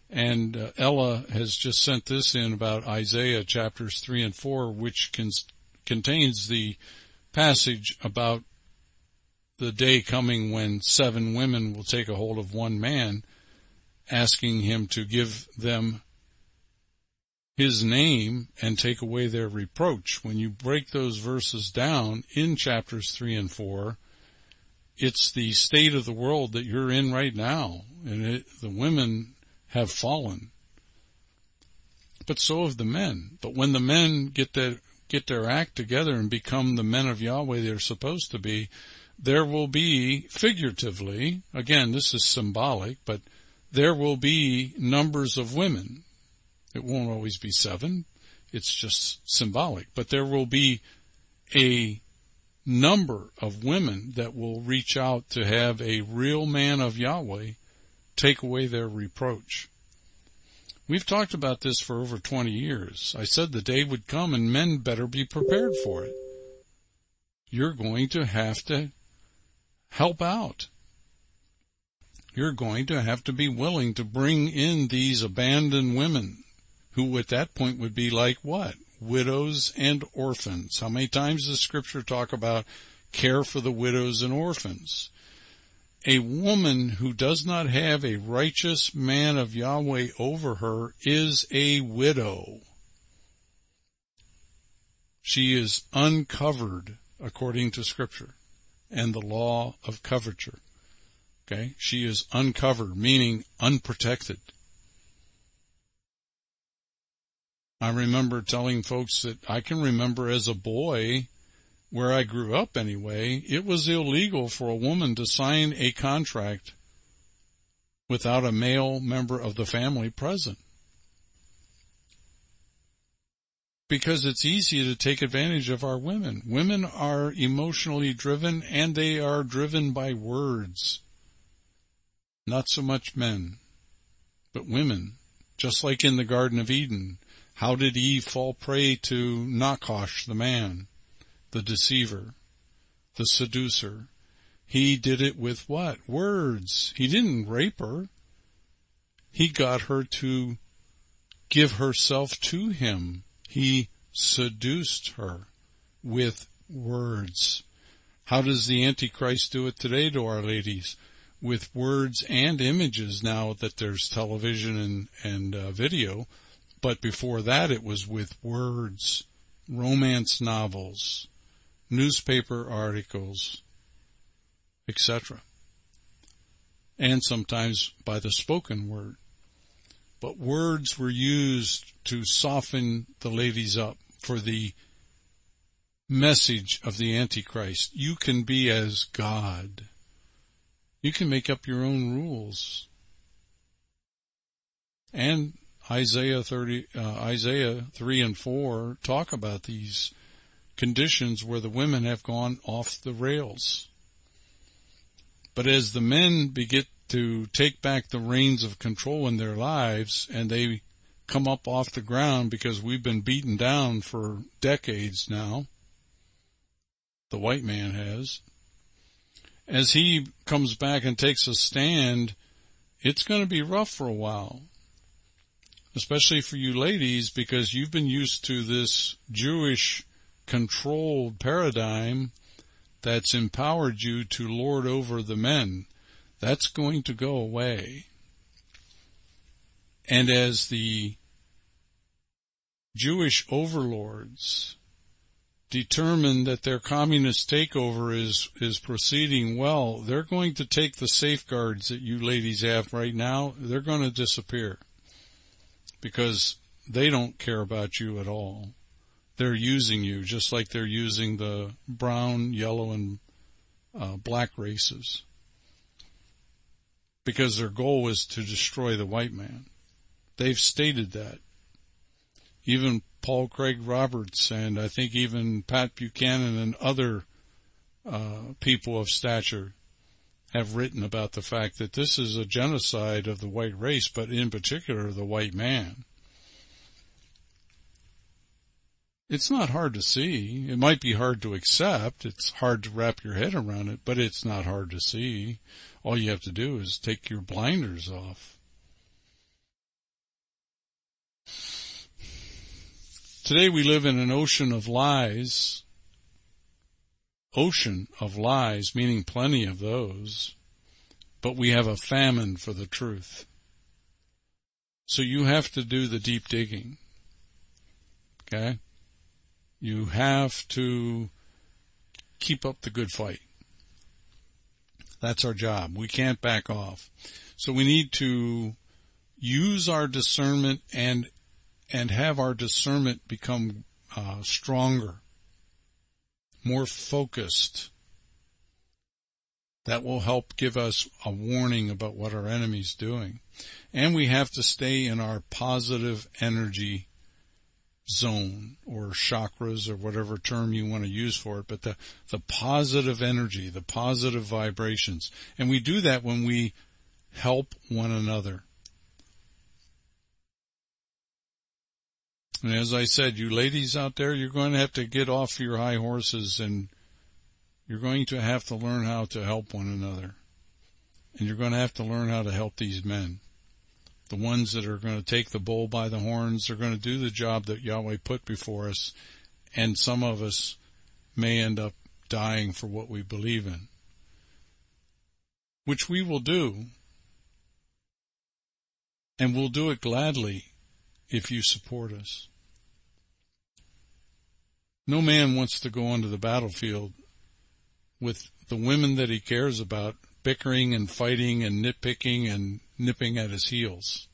And uh, Ella has just sent this in about Isaiah chapters three and four, which can, contains the passage about the day coming when seven women will take a hold of one man, asking him to give them his name and take away their reproach. When you break those verses down in chapters three and four, it's the state of the world that you're in right now. And it, the women have fallen. But so have the men. But when the men get their, get their act together and become the men of Yahweh they're supposed to be, there will be, figuratively, again, this is symbolic, but there will be numbers of women. It won't always be seven. It's just symbolic. But there will be a number of women that will reach out to have a real man of Yahweh take away their reproach. We've talked about this for over twenty years. I said the day would come and men better be prepared for it. You're going to have to help out. You're going to have to be willing to bring in these abandoned women, who at that point would be like what? Widows and orphans. How many times does Scripture talk about care for the widows and orphans? A woman who does not have a righteous man of Yahweh over her is a widow. She is uncovered according to Scripture and the law of coverture. Okay? She is uncovered, meaning unprotected. I remember telling folks that I can remember as a boy, where I grew up anyway, it was illegal for a woman to sign a contract without a male member of the family present. Because it's easy to take advantage of our women. Women are emotionally driven, and they are driven by words. Not so much men, but women. Just like in the Garden of Eden. How did Eve fall prey to Nachash, the man, the deceiver, the seducer? He did it with what? Words. He didn't rape her. He got her to give herself to him. He seduced her with words. How does the Antichrist do it today to our ladies? With words and images, now that there's television and, and uh, video. But before that, it was with words, romance novels, newspaper articles, et cetera. And sometimes by the spoken word. But words were used to soften the ladies up for the message of the Antichrist. You can be as God. You can make up your own rules. And Isaiah thirty, uh, Isaiah three and four talk about these conditions where the women have gone off the rails. But as the men begin to take back the reins of control in their lives, and they come up off the ground because we've been beaten down for decades now, the white man has, as he comes back and takes a stand, it's going to be rough for a while. Especially for you ladies, because you've been used to this Jewish controlled paradigm that's empowered you to lord over the men. That's going to go away. And as the Jewish overlords determine that their communist takeover is, is proceeding well, they're going to take the safeguards that you ladies have right now, they're going to disappear. Because they don't care about you at all. They're using you just like they're using the brown, yellow, and uh, black races. Because their goal is to destroy the white man. They've stated that. Even Paul Craig Roberts and I think even Pat Buchanan and other uh, people of stature have written about the fact that this is a genocide of the white race, but in particular the white man. It's not hard to see. It might be hard to accept. It's hard to wrap your head around it, but it's not hard to see. All you have to do is take your blinders off. Today we live in an ocean of lies, ocean of lies, meaning plenty of those, but we have a famine for the truth. So you have to do the deep digging, okay? You have to keep up the good fight. That's our job. We can't back off. So we need to use our discernment and and have our discernment become uh, stronger, more focused. That will help give us a warning about what our enemy's doing. And we have to stay in our positive energy zone or chakras or whatever term you want to use for it, but the, the positive energy, the positive vibrations. And we do that when we help one another. And as I said, you ladies out there, you're going to have to get off your high horses and you're going to have to learn how to help one another. And you're going to have to learn how to help these men. The ones that are going to take the bull by the horns are going to do the job that Yahweh put before us. And some of us may end up dying for what we believe in, which we will do. And we'll do it gladly if you support us. No man wants to go onto the battlefield with the women that he cares about bickering and fighting and nitpicking and nipping at his heels.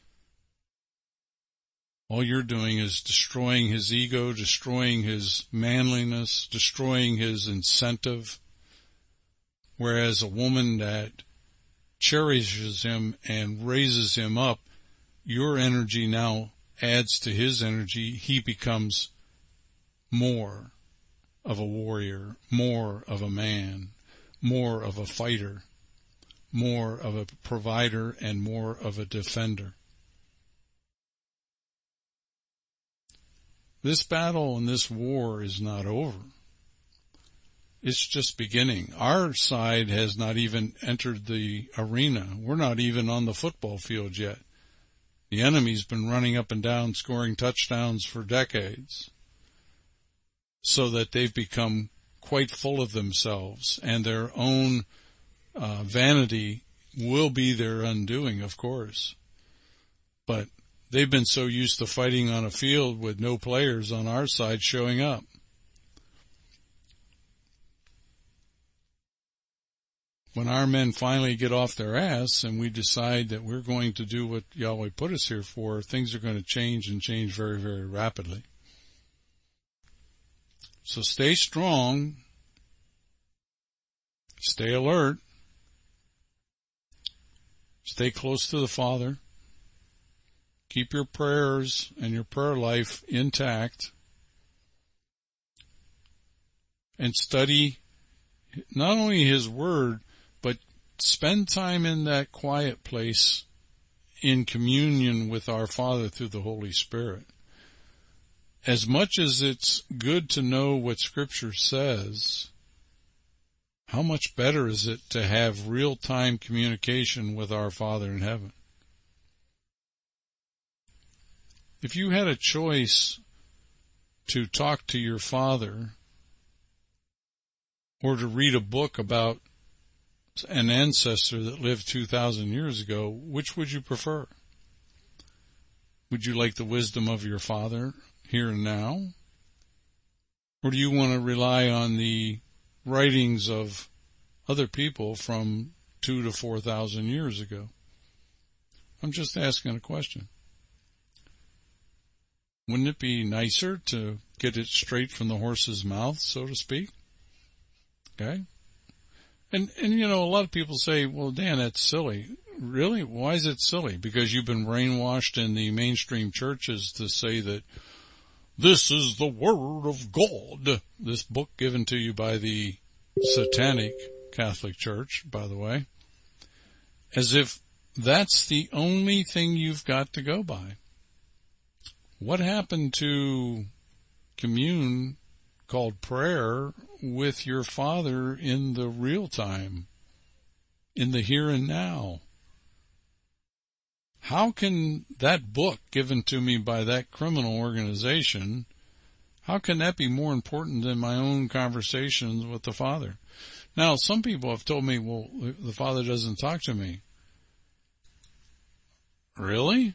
All you're doing is destroying his ego, destroying his manliness, destroying his incentive. Whereas a woman that cherishes him and raises him up, your energy now adds to his energy. He becomes more of a warrior, more of a man, more of a fighter, more of a provider, and more of a defender. This battle and this war is not over. It's just beginning. Our side has not even entered the arena. We're not even on the football field yet. The enemy's been running up and down, scoring touchdowns for decades, so that they've become quite full of themselves, and their own uh, vanity will be their undoing, of course. But they've been so used to fighting on a field with no players on our side showing up. When our men finally get off their ass and we decide that we're going to do what Yahweh put us here for, things are going to change and change very, very rapidly. So stay strong, stay alert, stay close to the Father, keep your prayers and your prayer life intact, and study not only His Word, but spend time in that quiet place in communion with our Father through the Holy Spirit. As much as it's good to know what Scripture says, how much better is it to have real-time communication with our Father in heaven? If you had a choice to talk to your Father or to read a book about an ancestor that lived two thousand years ago, which would you prefer? Would you like the wisdom of your Father here and now? Or do you want to rely on the writings of other people from two to four thousand years ago? I'm just asking a question. Wouldn't it be nicer to get it straight from the horse's mouth, so to speak? Okay? And, and you know, a lot of people say, well, Dan, that's silly. Really? Why is it silly? Because you've been brainwashed in the mainstream churches to say that this is the Word of God. This book given to you by the Satanic Catholic Church, by the way. As if that's the only thing you've got to go by. What happened to commune called prayer with your Father in the real time, in the here and now? how can that book given to me by that criminal organization, how can that be more important than my own conversations with the Father? Now, some people have told me, well, the Father doesn't talk to me. Really?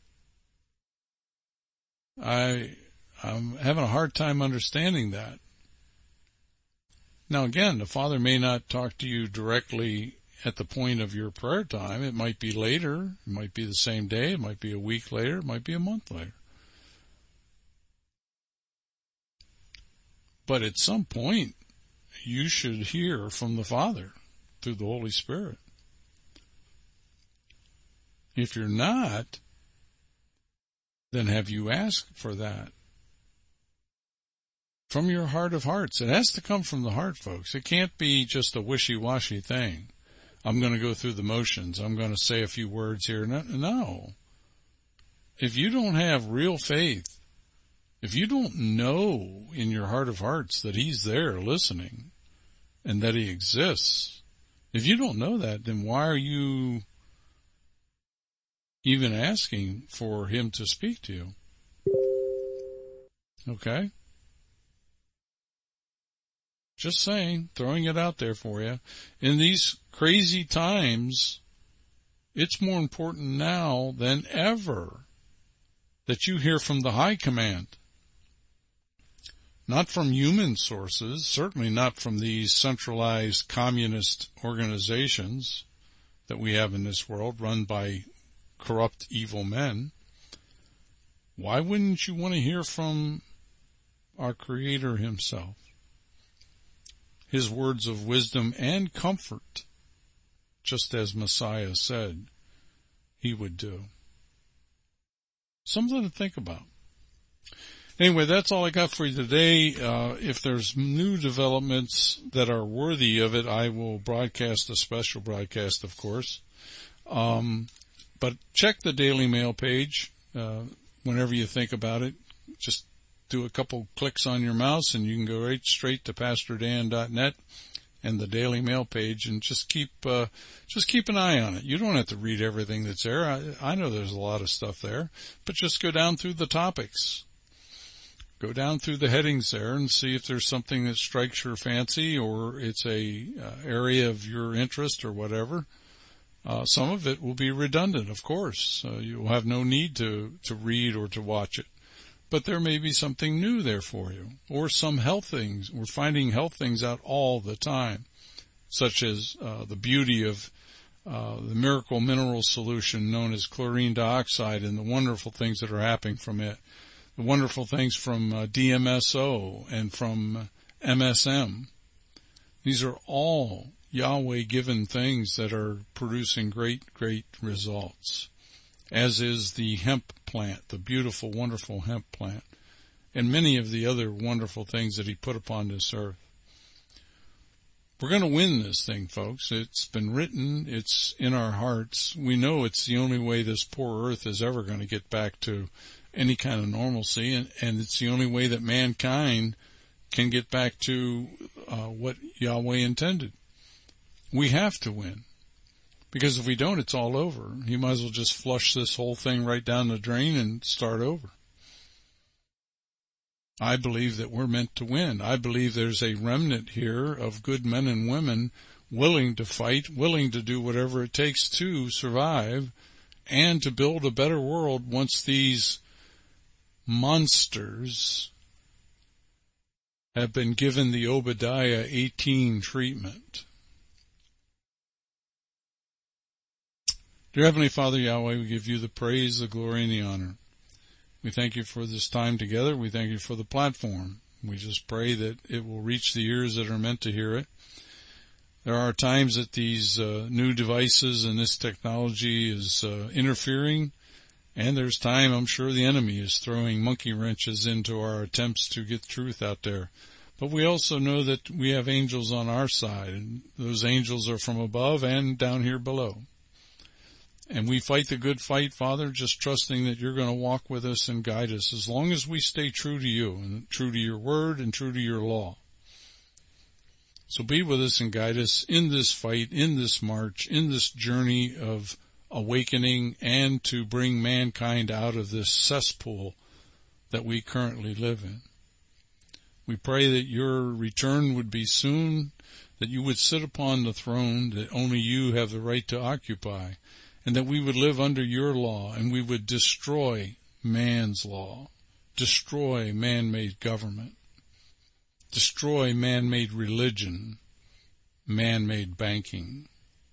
I, I'm having a hard time understanding that. Now, again, the Father may not talk to you directly at the point of your prayer time. It might be later. It might be the same day. It might be a week later. It might be a month later. But at some point, you should hear from the Father through the Holy Spirit. If you're not, then have you asked for that? From your heart of hearts. It has to come from the heart, folks. It can't be just a wishy-washy thing. I'm going to go through the motions. I'm going to say a few words here. No, no. If you don't have real faith, if you don't know in your heart of hearts that He's there listening and that He exists, if you don't know that, then why are you even asking for Him to speak to you? Okay? Just saying, throwing it out there for you. In these crazy times, it's more important now than ever that you hear from the high command. Not from human sources, certainly not from these centralized communist organizations that we have in this world run by corrupt, evil men. Why wouldn't you want to hear from our Creator Himself? His words of wisdom and comfort, just as Messiah said He would do. Something to think about. Anyway, that's all I got for you today. Uh, if there's new developments that are worthy of it, I will broadcast a special broadcast, of course. Um, but check the Daily Mail page uh, whenever you think about it. Just do a couple clicks on your mouse and you can go right straight to pastor dan dot net and the Daily Mail page, and just keep uh, just keep an eye on it. You don't have to read everything that's there. I, I know there's a lot of stuff there, but just go down through the topics. Go down through the headings there and see if there's something that strikes your fancy or it's a uh, area of your interest or whatever. Uh, some of it will be redundant, of course. Uh, you'll have no need to, to read or to watch it. But there may be something new there for you, or some health things. We're finding health things out all the time, such as uh, the beauty of uh, the miracle mineral solution known as chlorine dioxide and the wonderful things that are happening from it. The wonderful things from uh, D M S O and from M S M. These are all Yahweh-given things that are producing great, great results, as is the hemp plant, the beautiful, wonderful hemp plant, and many of the other wonderful things that He put upon this earth. We're going to win this thing, folks. It's been written. It's in our hearts. We know it's the only way this poor earth is ever going to get back to any kind of normalcy, and, and it's the only way that mankind can get back to uh, what Yahweh intended. We have to win, because if we don't, it's all over. He might as well just flush this whole thing right down the drain and start over. I believe that we're meant to win. I believe there's a remnant here of good men and women willing to fight, willing to do whatever it takes to survive, and to build a better world once these monsters have been given the Obadiah eighteen treatment. Dear Heavenly Father, Yahweh, we give You the praise, the glory, and the honor. We thank You for this time together. We thank You for the platform. We just pray that it will reach the ears that are meant to hear it. There are times that these uh, new devices and this technology is uh, interfering, and there's time, I'm sure, the enemy is throwing monkey wrenches into our attempts to get truth out there. But we also know that we have angels on our side, and those angels are from above and down here below. And we fight the good fight, Father, just trusting that You're going to walk with us and guide us as long as we stay true to You and true to Your word and true to Your law. So be with us and guide us in this fight, in this march, in this journey of awakening and to bring mankind out of this cesspool that we currently live in. We pray that your return would be soon, that you would sit upon the throne that only you have the right to occupy, and that we would live under your law, and we would destroy man's law, destroy man-made government, destroy man-made religion, man-made banking.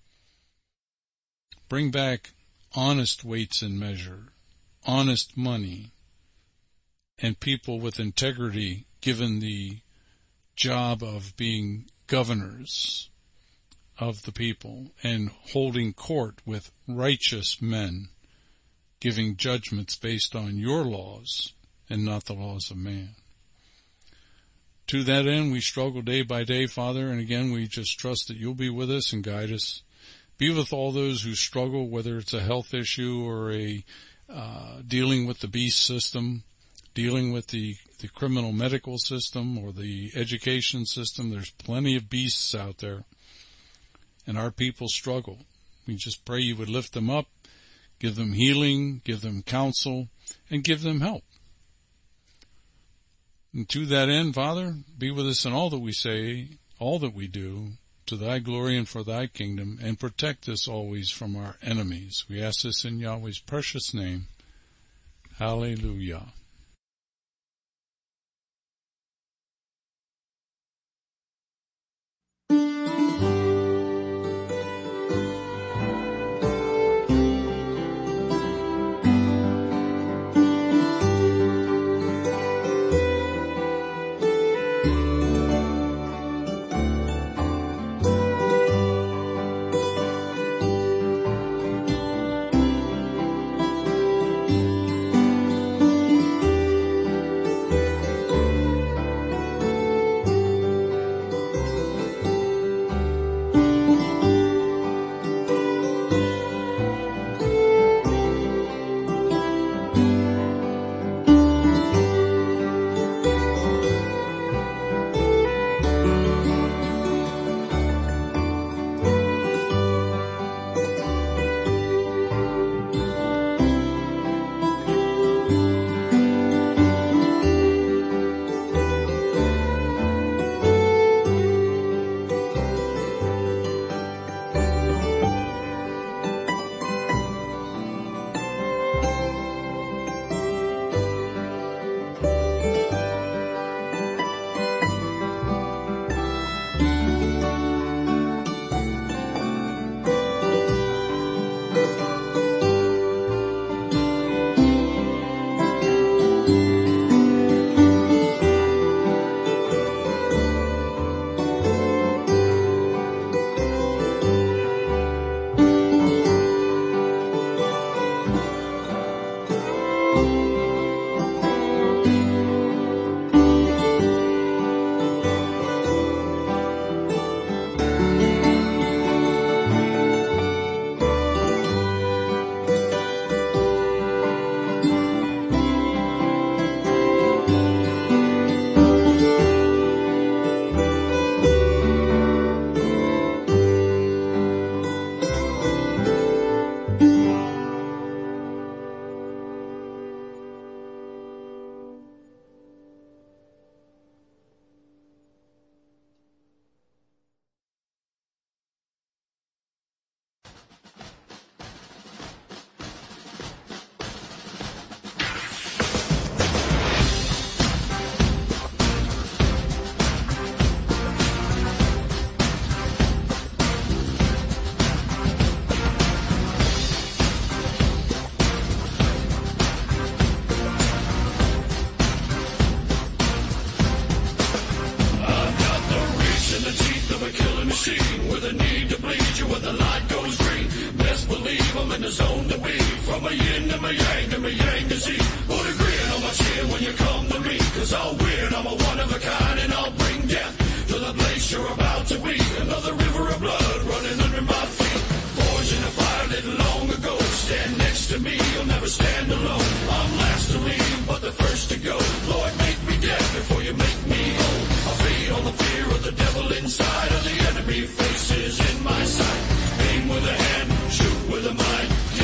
Bring back honest weights and measure, honest money, and people with integrity given the job of being governors of the people and holding court with righteous men, giving judgments based on your laws and not the laws of man. To that end, we struggle day by day, Father, and again, we just trust that you'll be with us and guide us. Be with all those who struggle, whether it's a health issue or a uh, dealing with the beast system, dealing with the, the criminal medical system or the education system. There's plenty of beasts out there, and our people struggle. We just pray you would lift them up, give them healing, give them counsel, and give them help. And to that end, Father, be with us in all that we say, all that we do, to thy glory and for thy kingdom, and protect us always from our enemies. We ask this in Yahweh's precious name. Hallelujah. Faces in my sight. Aim with a hand, shoot with a mind.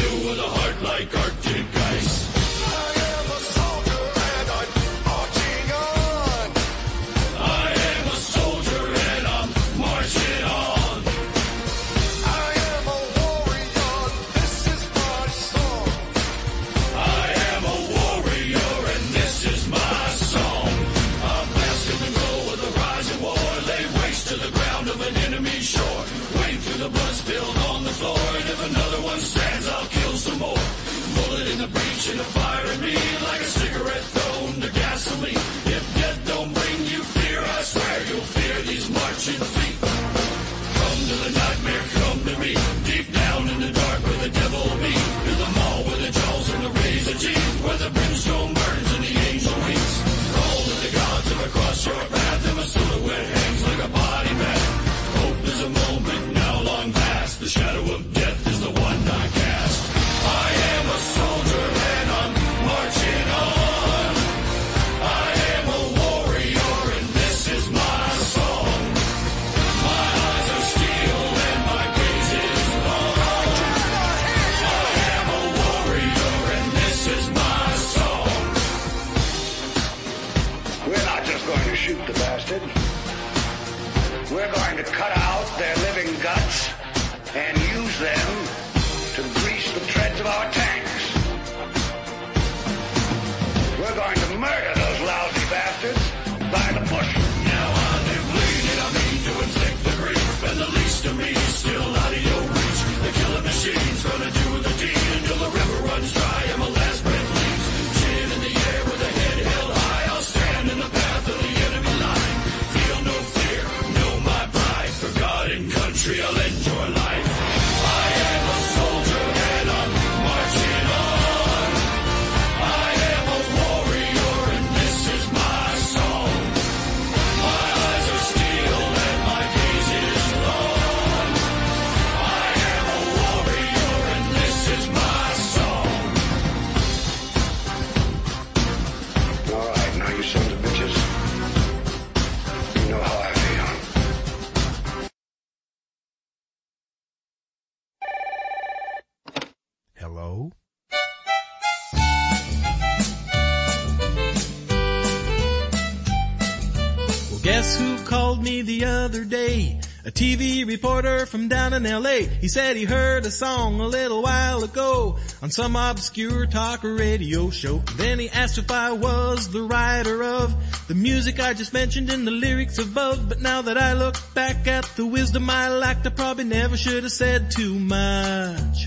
like Arctic ice. I am a soldier and I'm marching on. I am a soldier and I'm marching on. I am a warrior, this is my song. I am a warrior and this is my song. I'm basking the glow of the rising war. Lay waste to the ground of an enemy shore. Wade through the blood spilled on the floor. And if another one stands, I'll kill some more. Bullet in the breach and a fire in me. Like a cigarette thrown to gasoline. If death don't bring you fear, I swear you'll fear these marching feet. Come to the nightmare, come to me. Deep down in the dark where the devil be. To the mall where the jaws and the razor teeth. Where the brimstone burns and the angel weeps. All of the gods have crossed your path. And my silhouette hangs like a body bag. Hope is a moment now long past. The shadow of death is the one I cast. I am a soldier and I'm marching on. I am a warrior and this is my song. My eyes are steel and my gaze is long. I am a warrior and this is my song. We're not just going to shoot the bastard. We're going to cut out their living guts and use them to grease the treads of our tanks. We're going to murder those lousy bastards by the bushel. Now I'm bleeding, I mean to inflict the grief. And the least of me is still out of your reach. The killing machine's gonna do the deed until the river runs dry and my last breath leaves. Chin in the air with a head held high. I'll stand in the path of the enemy line. Feel no fear, know my pride. For God and country I'll end your life. I am a soldier and I'm marching on. I am a warrior and this is my song. My eyes are steel and my gaze is long. I am a warrior and this is my song. All right, now you sons of bitches. You know how I feel. Hello? Well, guess who called me the other day? A T V reporter from down in L A. He said he heard a song a little while ago on some obscure talk radio show. Then he asked if I was the writer of the music I just mentioned in the lyrics above. But now that I look back at the wisdom I lacked, I probably never should have said too much.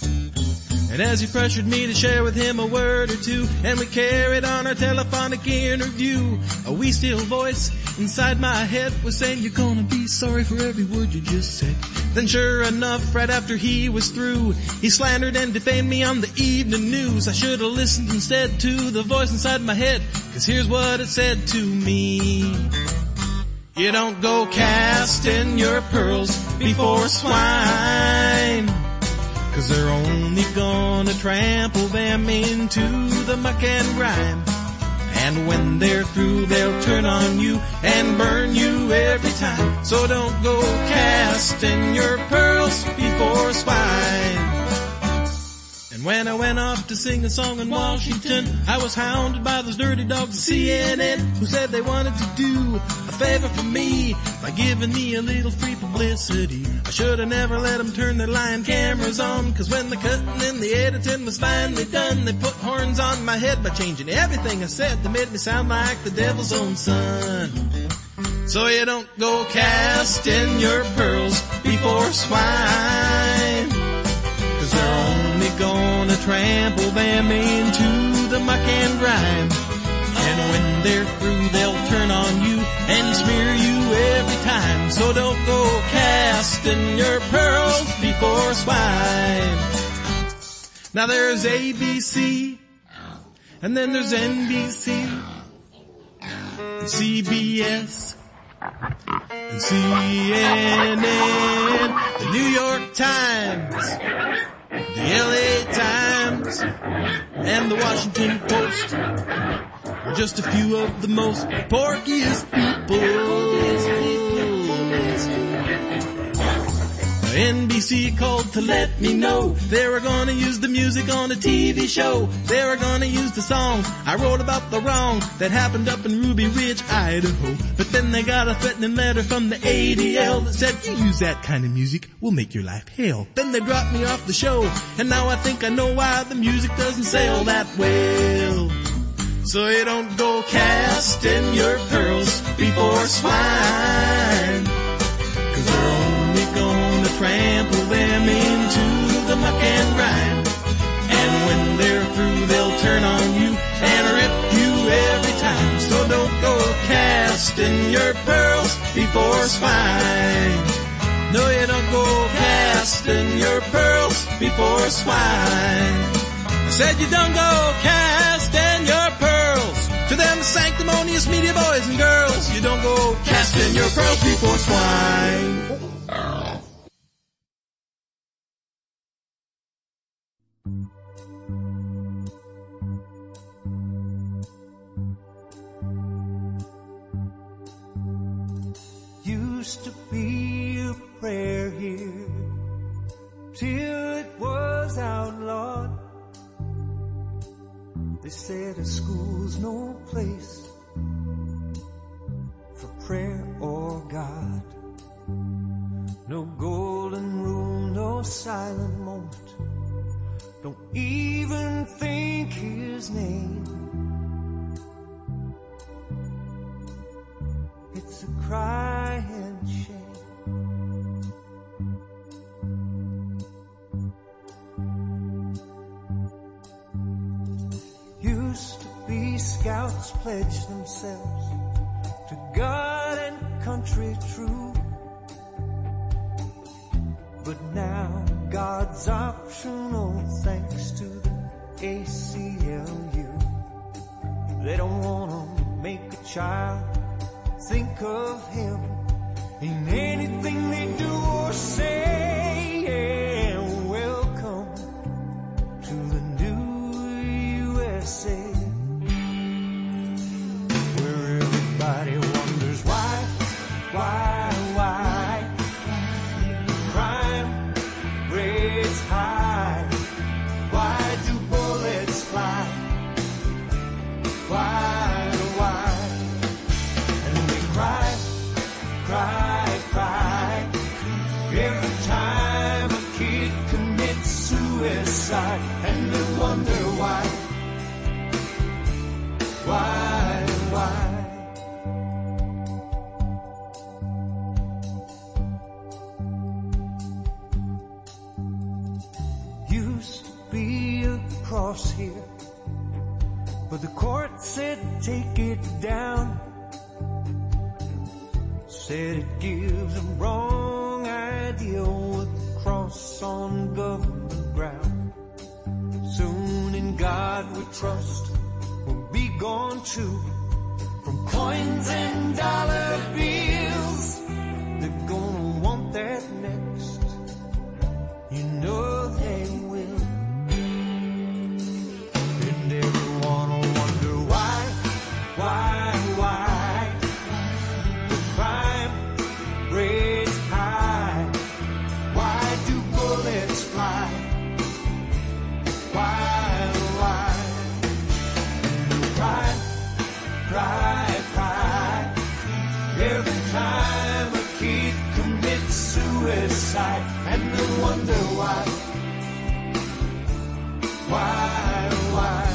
And as he pressured me to share with him a word or two, and we carried on our telephonic interview, a wee still voice inside my head was saying, you're gonna be sorry for every word you just said. Then sure enough, right after he was through, he slandered and defamed me on the evening news. I should have listened instead to the voice inside my head, cause here's what it said to me. You don't go casting your pearls before swine, cause they're only gonna trample them into the muck and grime. And when they're through, they'll turn on you and burn you every time. So don't go casting your pearls before swine. And when I went off to sing a song in Washington, I was hounded by those dirty dogs at C N N, who said they wanted to do a favor for me by giving me a little free publicity. I should have never let them turn their lying cameras on, cause when the cutting and the editing was finally done, they put horns on my head by changing everything I said. They made me sound like the devil's own son. So you don't go casting your pearls before swine, cause they're only gonna trample them into the muck and grime. And when they're through, they'll turn on you and smear you every time. So don't go casting your pearls before swine. Now there's A B C, and then there's N B C, and C B S, and C N N, the New York Times, the L A Times, and the Washington Post are just a few of the most porkiest people. N B C called to let me know they were gonna use the music on a T V show. They were gonna use the song I wrote about the wrong that happened up in Ruby Ridge, Idaho. But then they got a threatening letter from the A D L that said, you use that kind of music, we'll make your life hell. Then they dropped me off the show, and now I think I know why the music doesn't sell that well. So you don't go casting your pearls before swine, 'cause they're only gonna trample them into the muck and grime. And when they're through, they'll turn on you and rip you every time. So don't go casting your pearls before swine. No, you don't go casting your pearls before swine. I said you don't go casting your pearls to them sanctimonious media boys and girls. You don't go casting your pearls before swine. Used to be a prayer here till it was outlawed. They said a school's no place for prayer or God. No golden rule, no silent moment. Don't even think his name. It's a cry and shame. Used to be scouts pledged themselves to God and country true. But now God's optional thanks to the A C L U. They don't wanna make a child think of him in anything they do or say. And welcome to the new U S A, where everybody wonders why, why, why crime rates high. Why do bullets fly? Why, why? Cry, cry, cry every time a kid commits suicide, and they wonder why, why, why. Used to be a cross here, but the court said take it down. Said it gives a wrong idea with the cross on government ground. Soon in God we trust will be gone too. From coins and dollar bills, they're gonna want that next. You know they will. And everyone will wonder why, why, why raised high. Why do bullets fly? Why, why? Cry, cry, cry every time a kid commits suicide, and they wonder why, why, why?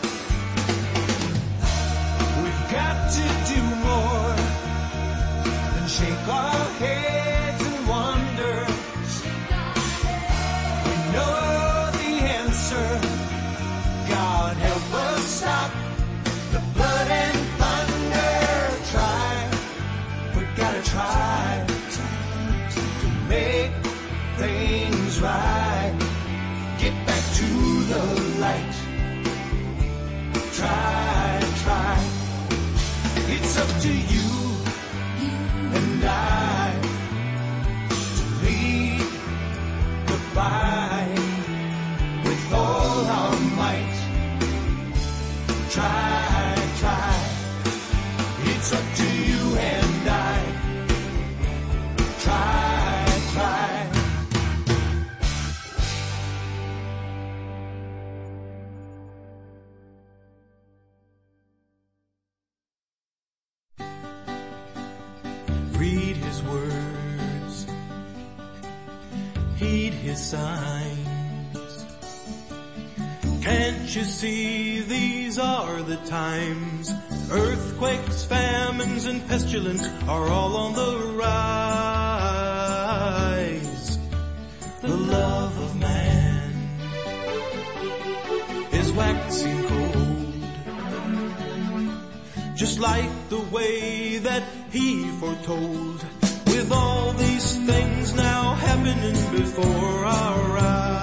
We've got to do more than shake our heads and wonder. We know the answer. God help us stop the blood and thunder. Try, we gotta try to make things right. Get back to the light. Try, try. It's up to you and I to lead the fight with all our might. Try, try. It's up to you and I. Try, try. his signs. Can't you see these are the times? Earthquakes, famines, and pestilence are all on the rise. The love of man is waxing cold, just like the way that he foretold. With all these things now happening before our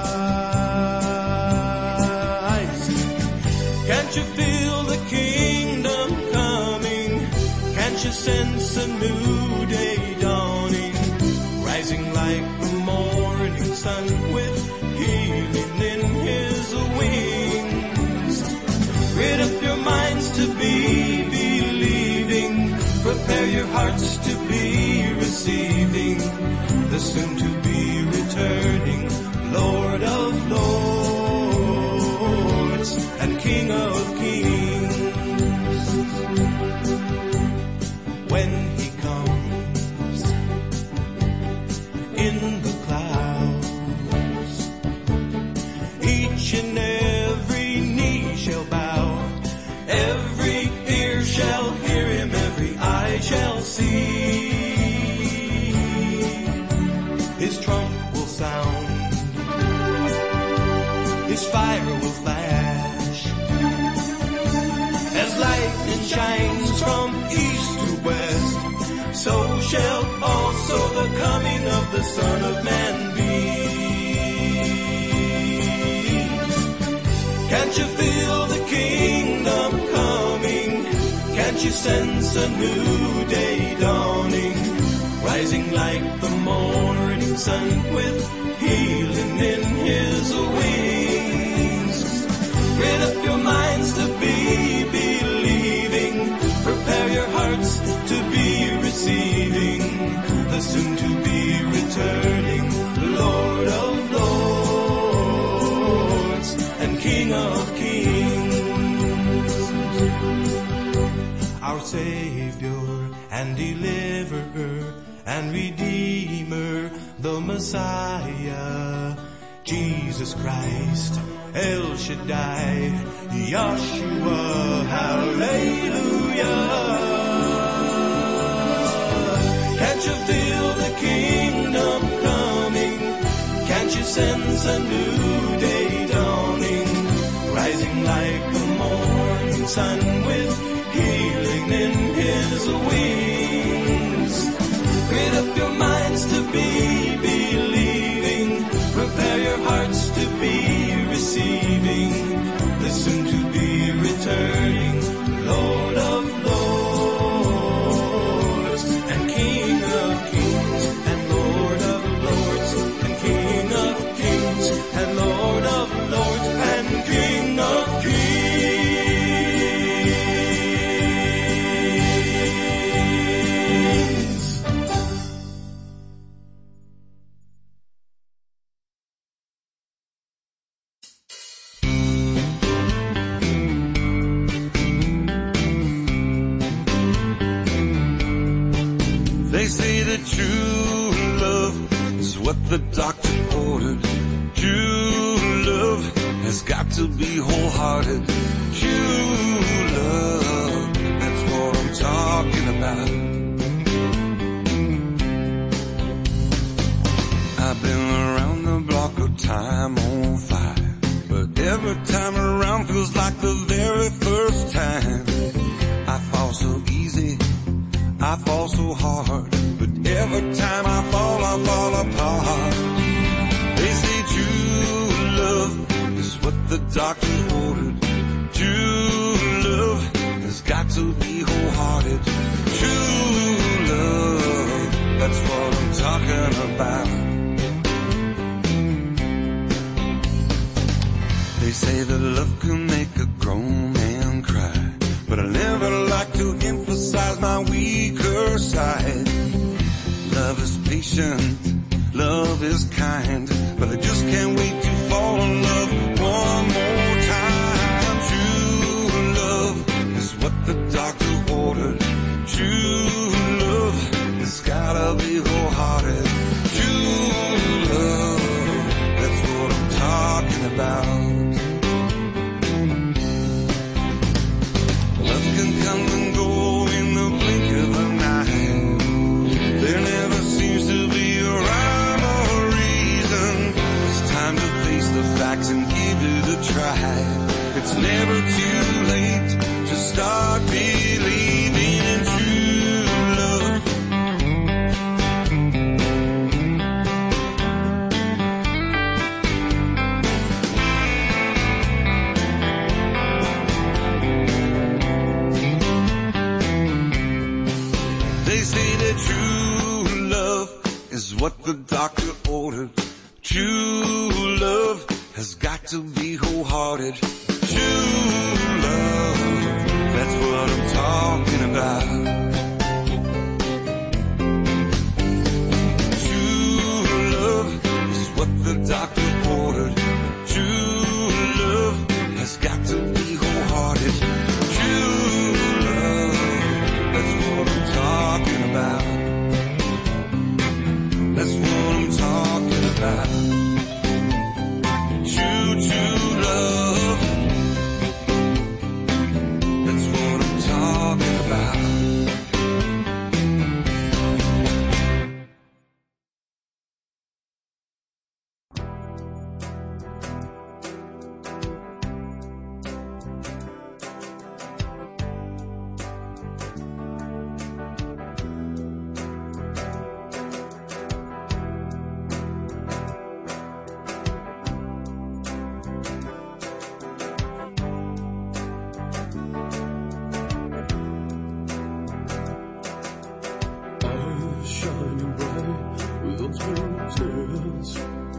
eyes, can't you feel the kingdom coming? Can't you sense a new day dawning? Rising like the morning sun with healing in his wings. Rid up your minds to be believing. Prepare your hearts to be receiving the soon-to-be returning Lord of Lords and King of Kings. When he comes in the clouds, each and every knee shall bow, every ear shall hear him, every eye shall see. His trump will sound, his fire will flash, as lightning shines from east to west, so shall also the coming of the Son of Man be. Can't you feel the kingdom coming? Can't you sense a new day dawning? Rising like the morning sun with healing in his wings. Rid up your minds to be believing. Prepare your hearts to be receiving the soon-to-be returning Lord of Lords and King of Kings. Our Savior and Deliverer and Redeemer, the Messiah, Jesus Christ, El Shaddai, Yahshua, hallelujah. Can't you feel the kingdom coming? Can't you sense a new day dawning? Rising like the morning sun with healing in his wings. Rid up your minds to be believing. Prepare your hearts to be receiving the soon-to-be returning Lord of Lords and King of Kings and Lord of Lords and King of Kings and Lord of Lords and King of Kings. True love is what the doctor ordered. True love has got to be wholehearted. True love, that's what I'm talking about. I've been around the block of time on fire, but every time around feels like the very first time. I fall so easy, I fall so hard, but every time I fall, I fall apart. They say true love is what the doctor ordered. True love has got to be wholehearted. True love, that's what I'm talking about. They say that love can make a grown man cry, but I never like to emphasize my weaker side. Love is patient, love is kind, but I just can't wait to fall in love one more time. True love is what the doctor ordered. True love has gotta be wholehearted. True love, it's never too late to start believing in true love. They say that true love is what the doctor ordered. True love has got to be wholehearted. True love, that's what I'm talking about. True love is what the doctor ordered. True love has got to be wholehearted. True love, that's what I'm talking about. That's what I'm talking about. True, true love. That's what I'm talking about. Eyes shining bright with unspoken tears,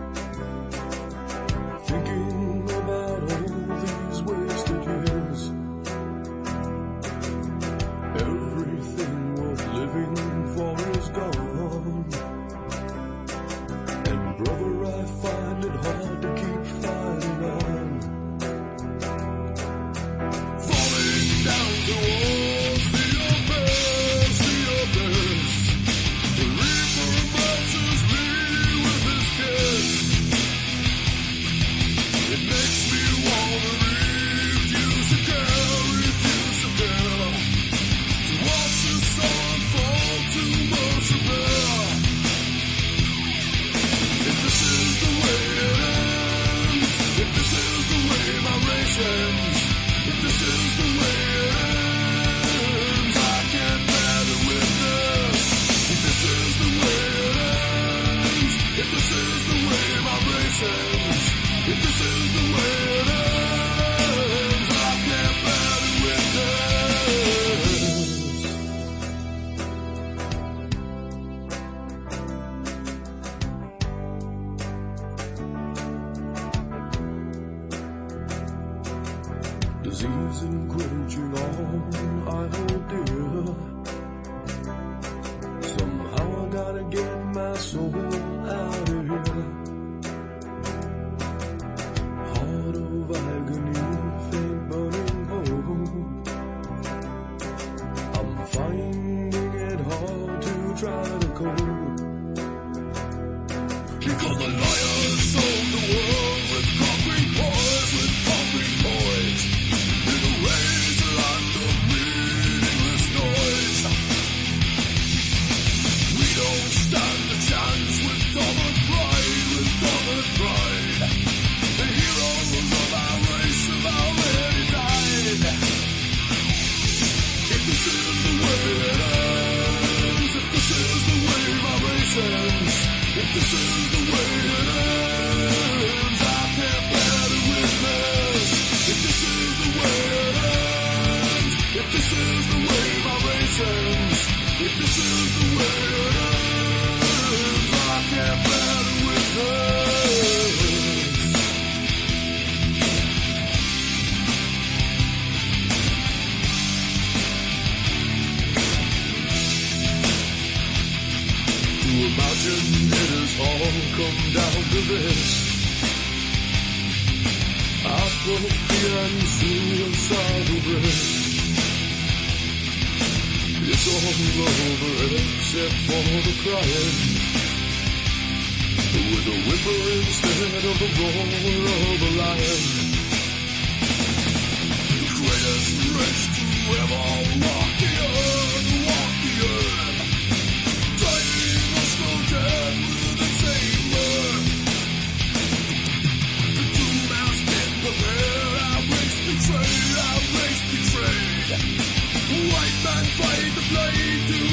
thinking about all these wasted years. Everything worth living for is gone, and brother, I find it hard to keep fighting on. Falling down towards the abyss, the abyss. The reaper matches me with his kiss. It makes me wanna refuse to care, refuse to care. To watch the sun fall too much to bear. If this is the way it ends, if this is the way my race ends, if this is the way it ends, I can't bear the witness. If this is the way it ends, if this is the way my race ends, if this is the way it ends, I can't bear the witness. Disease encroaching on I hold dear. Somehow I gotta get my soul out of here. Heart of agony, faint burning hope. I'm finding it hard to try to cope. Because the liars sold the world with concrete poise, with concrete poise. In a wasteland of meaningless noise. We don't stand a chance with dominant pride, with dominant pride. The heroes of our race have already died. If this is the way it ends, if this is the way my race ends, if this is the way it ends, I can't bear the witness. If this is the way it ends, if this is the way my race ends, if this is the way it ends, I can't bear the witness. To imagine it has all come down to this. Apathy and suicidal bliss. It's all over except for the crying, with a whimper instead of the roar of a lion. The greatest race to ever walk the earth, walk the earth. Dying or slow death with the same birth. The doom has been prepared, our race been betrayed, our race betrayed. White man fight the blade to